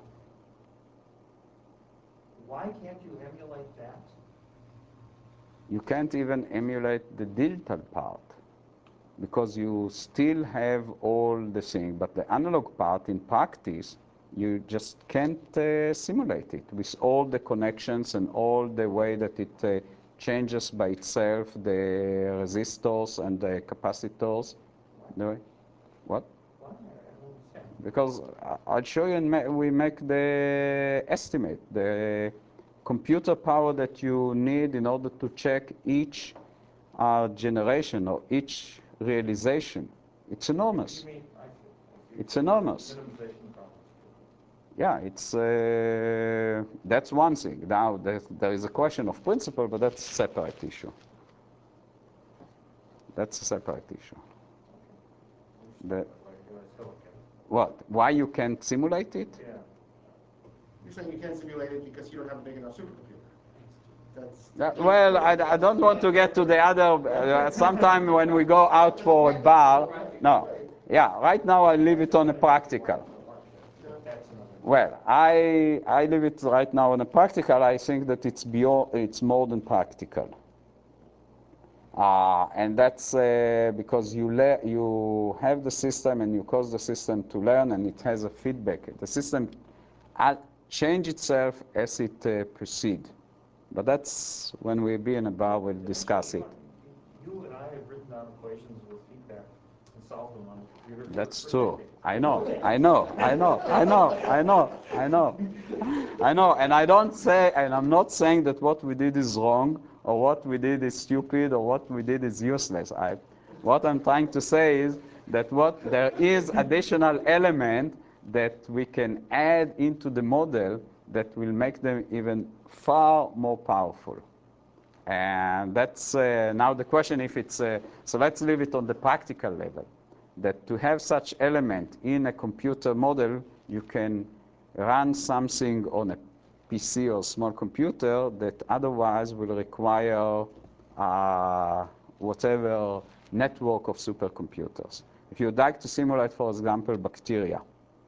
Speaker 8: why can't you emulate that?
Speaker 1: You can't even emulate the digital part, because you still have all the things. But the analog part, in practice, you just can't simulate it with all the connections and all the way that it changes by itself, the resistors and the capacitors. No? What?
Speaker 8: Why? I don't understand.
Speaker 1: Because I'll show you, and we make the estimate, the computer power that you need in order to check each generation or each realization. It's enormous.
Speaker 8: You mean,
Speaker 1: It's enormous.
Speaker 8: minimization problems.
Speaker 1: Yeah, it's that's one thing. Now there is a question of principle, but that's a separate issue. That's a separate issue. What? Why you can't simulate it?
Speaker 8: Yeah.
Speaker 4: You're saying you can't simulate it because you don't have a big enough supercomputer.
Speaker 1: Well, I don't want to get to the other. Sometime when we go out for a bar, no. Yeah, right now I leave it on a practical. Well, I leave it right now on a practical. I think that it's more than practical. And that's because you have the system and you cause the system to learn, and it has a feedback. The system change itself as it proceeds. But that's when we be in a bar, we'll discuss it.
Speaker 8: You and I have written down equations with feedback and solved them on a computer.
Speaker 1: That's true. I know. And I don't say, and I'm not saying that what we did is wrong, or what we did is stupid, or what we did is useless. What I'm trying to say is that there is additional element that we can add into the model that will make them even far more powerful. And that's now the question if it's, so let's leave it on the practical level, that to have such element in a computer model, you can run something on a PC or small computer that otherwise will require whatever network of supercomputers. If you'd like to simulate, for example, bacteria,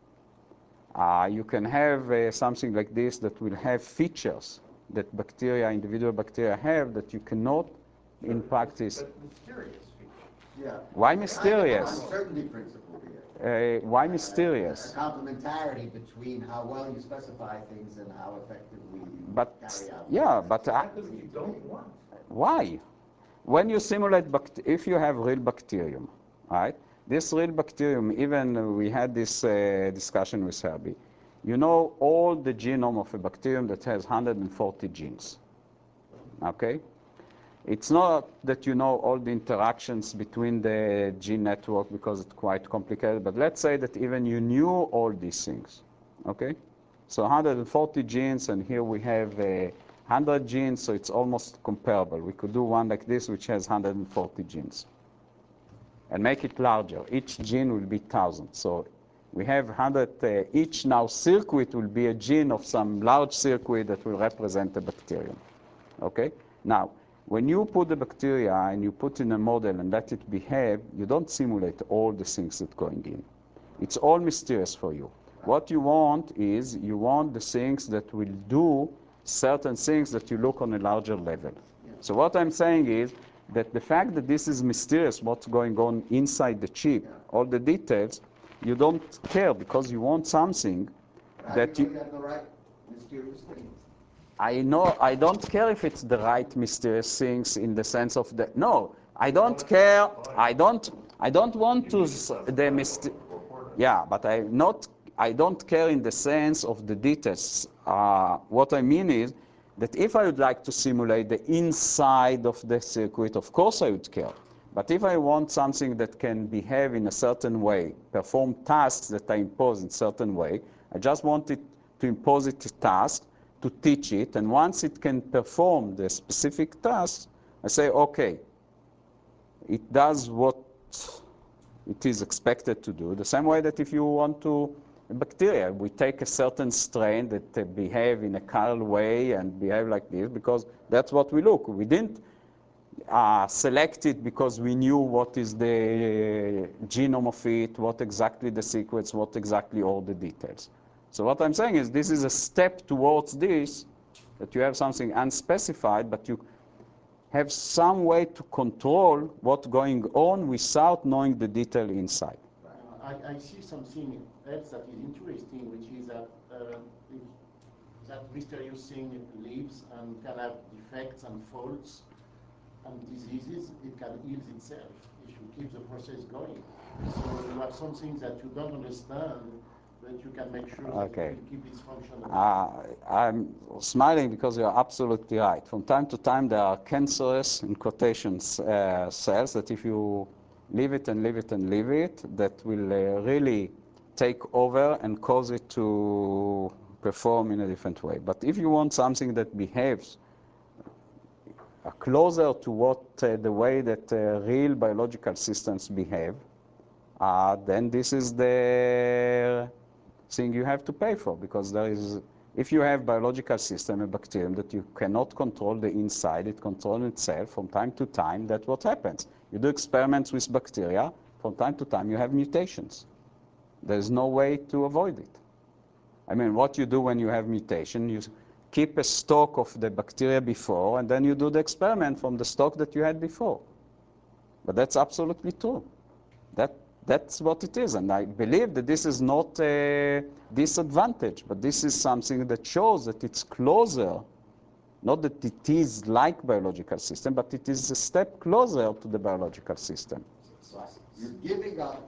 Speaker 1: you can have something like this that will have features that bacteria, individual bacteria have that you cannot in practice.
Speaker 8: But mysterious feature.
Speaker 6: Yeah.
Speaker 1: Why mysterious?
Speaker 6: Uncertainty principle here.
Speaker 1: Why mysterious?
Speaker 6: A complementarity between how well you specify things and how effectively you
Speaker 1: But
Speaker 6: carry out.
Speaker 1: yeah, but
Speaker 8: What happens if you don't want?
Speaker 1: why? When you simulate, if you have real bacterium, right? This real bacterium, even we had this discussion with Herbie. You know all the genome of a bacterium that has 140 genes, okay? It's not that you know all the interactions between the gene network because it's quite complicated, but let's say that even you knew all these things, okay? So 140 genes, and here we have 100 genes, so it's almost comparable. We could do one like this, which has 140 genes, and make it larger. Each gene will be 1,000. So we have 100, each now circuit will be a gene of some large circuit that will represent the bacterium, okay? Now, when you put the bacteria and you put in a model and let it behave, you don't simulate all the things that are going in. It's all mysterious for you. What you want is you want the things that will do certain things that you look on a larger level. So what I'm saying is that the fact that this is mysterious, what's going on inside the chip, all the details, you don't care because you want something that you...
Speaker 6: have the right mysterious things.
Speaker 1: I know, I don't care if it's the right mysterious things in the sense of the, no, I don't care, I don't want to, yeah, but I don't care in the sense of the details. What I mean is that if I would like to simulate the inside of the circuit, of course I would care. But if I want something that can behave in a certain way, perform tasks that I impose in a certain way, I just want it to impose it a task, to teach it, and once it can perform the specific task, I say, okay, it does what it is expected to do. The same way that if you want to, bacteria, we take a certain strain that behave in a chiral way and behave like this because that's what we look. We didn't select it because we knew what is the genome of it, what exactly the sequence, what exactly all the details. So what I'm saying is this is a step towards this, that you have something unspecified, but you have some way to control what's going on without knowing the detail inside.
Speaker 4: I see something else that is interesting, which is that if that mysterious thing lives and can have defects and faults and diseases, it can heal itself if you keep the process going. So you have something that you don't understand, but you can make sure that
Speaker 1: Okay.
Speaker 4: you keep its function.
Speaker 1: I'm smiling because you're absolutely right. From time to time, there are cancerous, in quotations, cells that if you leave it and leave it and leave it, that will really take over and cause it to perform in a different way. But if you want something that behaves closer to what the way that real biological systems behave, then this is the thing you have to pay for, because there is, if you have biological system, a bacterium that you cannot control the inside, it controls itself from time to time, that's what happens. You do experiments with bacteria, from time to time you have mutations. There's no way to avoid it. I mean, what you do when you have mutation, you keep a stock of the bacteria before, and then you do the experiment from the stock that you had before. But that's absolutely true. That's what it is, and I believe that this is not a disadvantage, but this is something that shows that it's closer, not that it is like biological system, but it is a step closer to the biological system.
Speaker 6: Right. You're giving up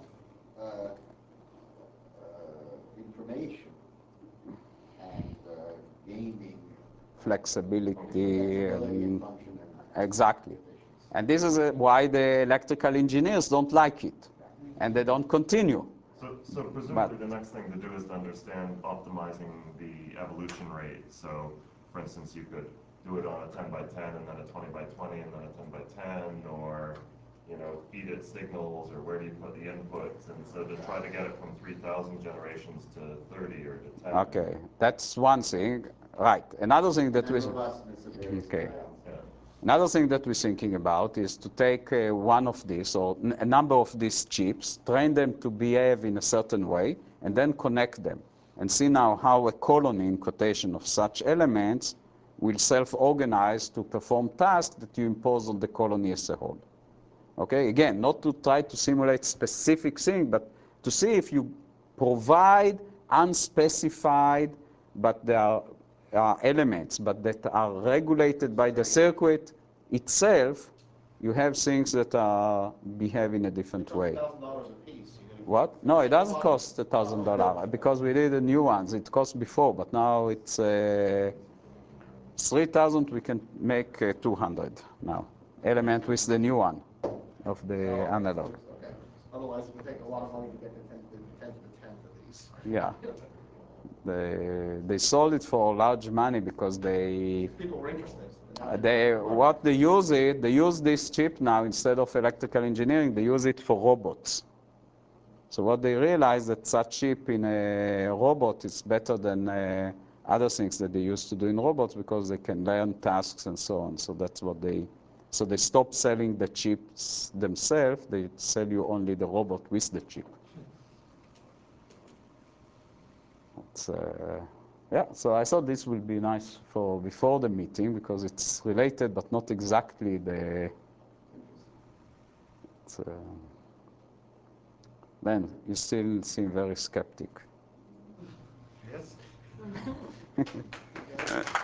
Speaker 6: information and gaining
Speaker 1: Flexibility.
Speaker 6: and function and
Speaker 1: Exactly. And this is why the electrical engineers don't like it, and they don't continue.
Speaker 2: So presumably the next thing to do is to understand optimizing the evolution rate. So, for instance, you could do it on a 10 by 10 and then a 20 by 20 and then a 10 by 10, or feed it signals, or where do you put the inputs, and so to try to get it from 3,000 generations to 30 or to 10.
Speaker 1: Okay, that's one thing. Right. Another thing that
Speaker 6: and
Speaker 1: was
Speaker 6: robustness of various
Speaker 1: okay.
Speaker 6: styles.
Speaker 2: Yeah.
Speaker 1: Another thing that we're thinking about is to take one of these or a number of these chips, train them to behave in a certain way, and then connect them. And see now how a colony, in quotation, of such elements will self-organize to perform tasks that you impose on the colony as a whole. Okay, again, not to try to simulate specific thing, but to see if you provide unspecified, but there are elements, but that are regulated by the circuit itself, you have things that behave in a different way.
Speaker 4: $1,000 a piece.
Speaker 1: What? No, it doesn't cost $1,000 because we did the new ones. It cost before, but now it's 3,000. We can make 200 now. Element with the new one of the analog.
Speaker 4: Okay. Otherwise, it would take a lot of money to get the 10 to the 10th of these.
Speaker 1: Yeah. They sold it for large money because
Speaker 4: People were interested.
Speaker 1: they use this chip now instead of electrical engineering. They use it for robots. So what they realize that such chip in a robot is better than other things that they used to do in robots because they can learn tasks and so on. So that's what they stop selling the chips themselves. They sell you only the robot with the chip. Yeah, so I thought this will be nice for before the meeting because it's related but not exactly the. Ben, you still seem very skeptic.
Speaker 8: Yes.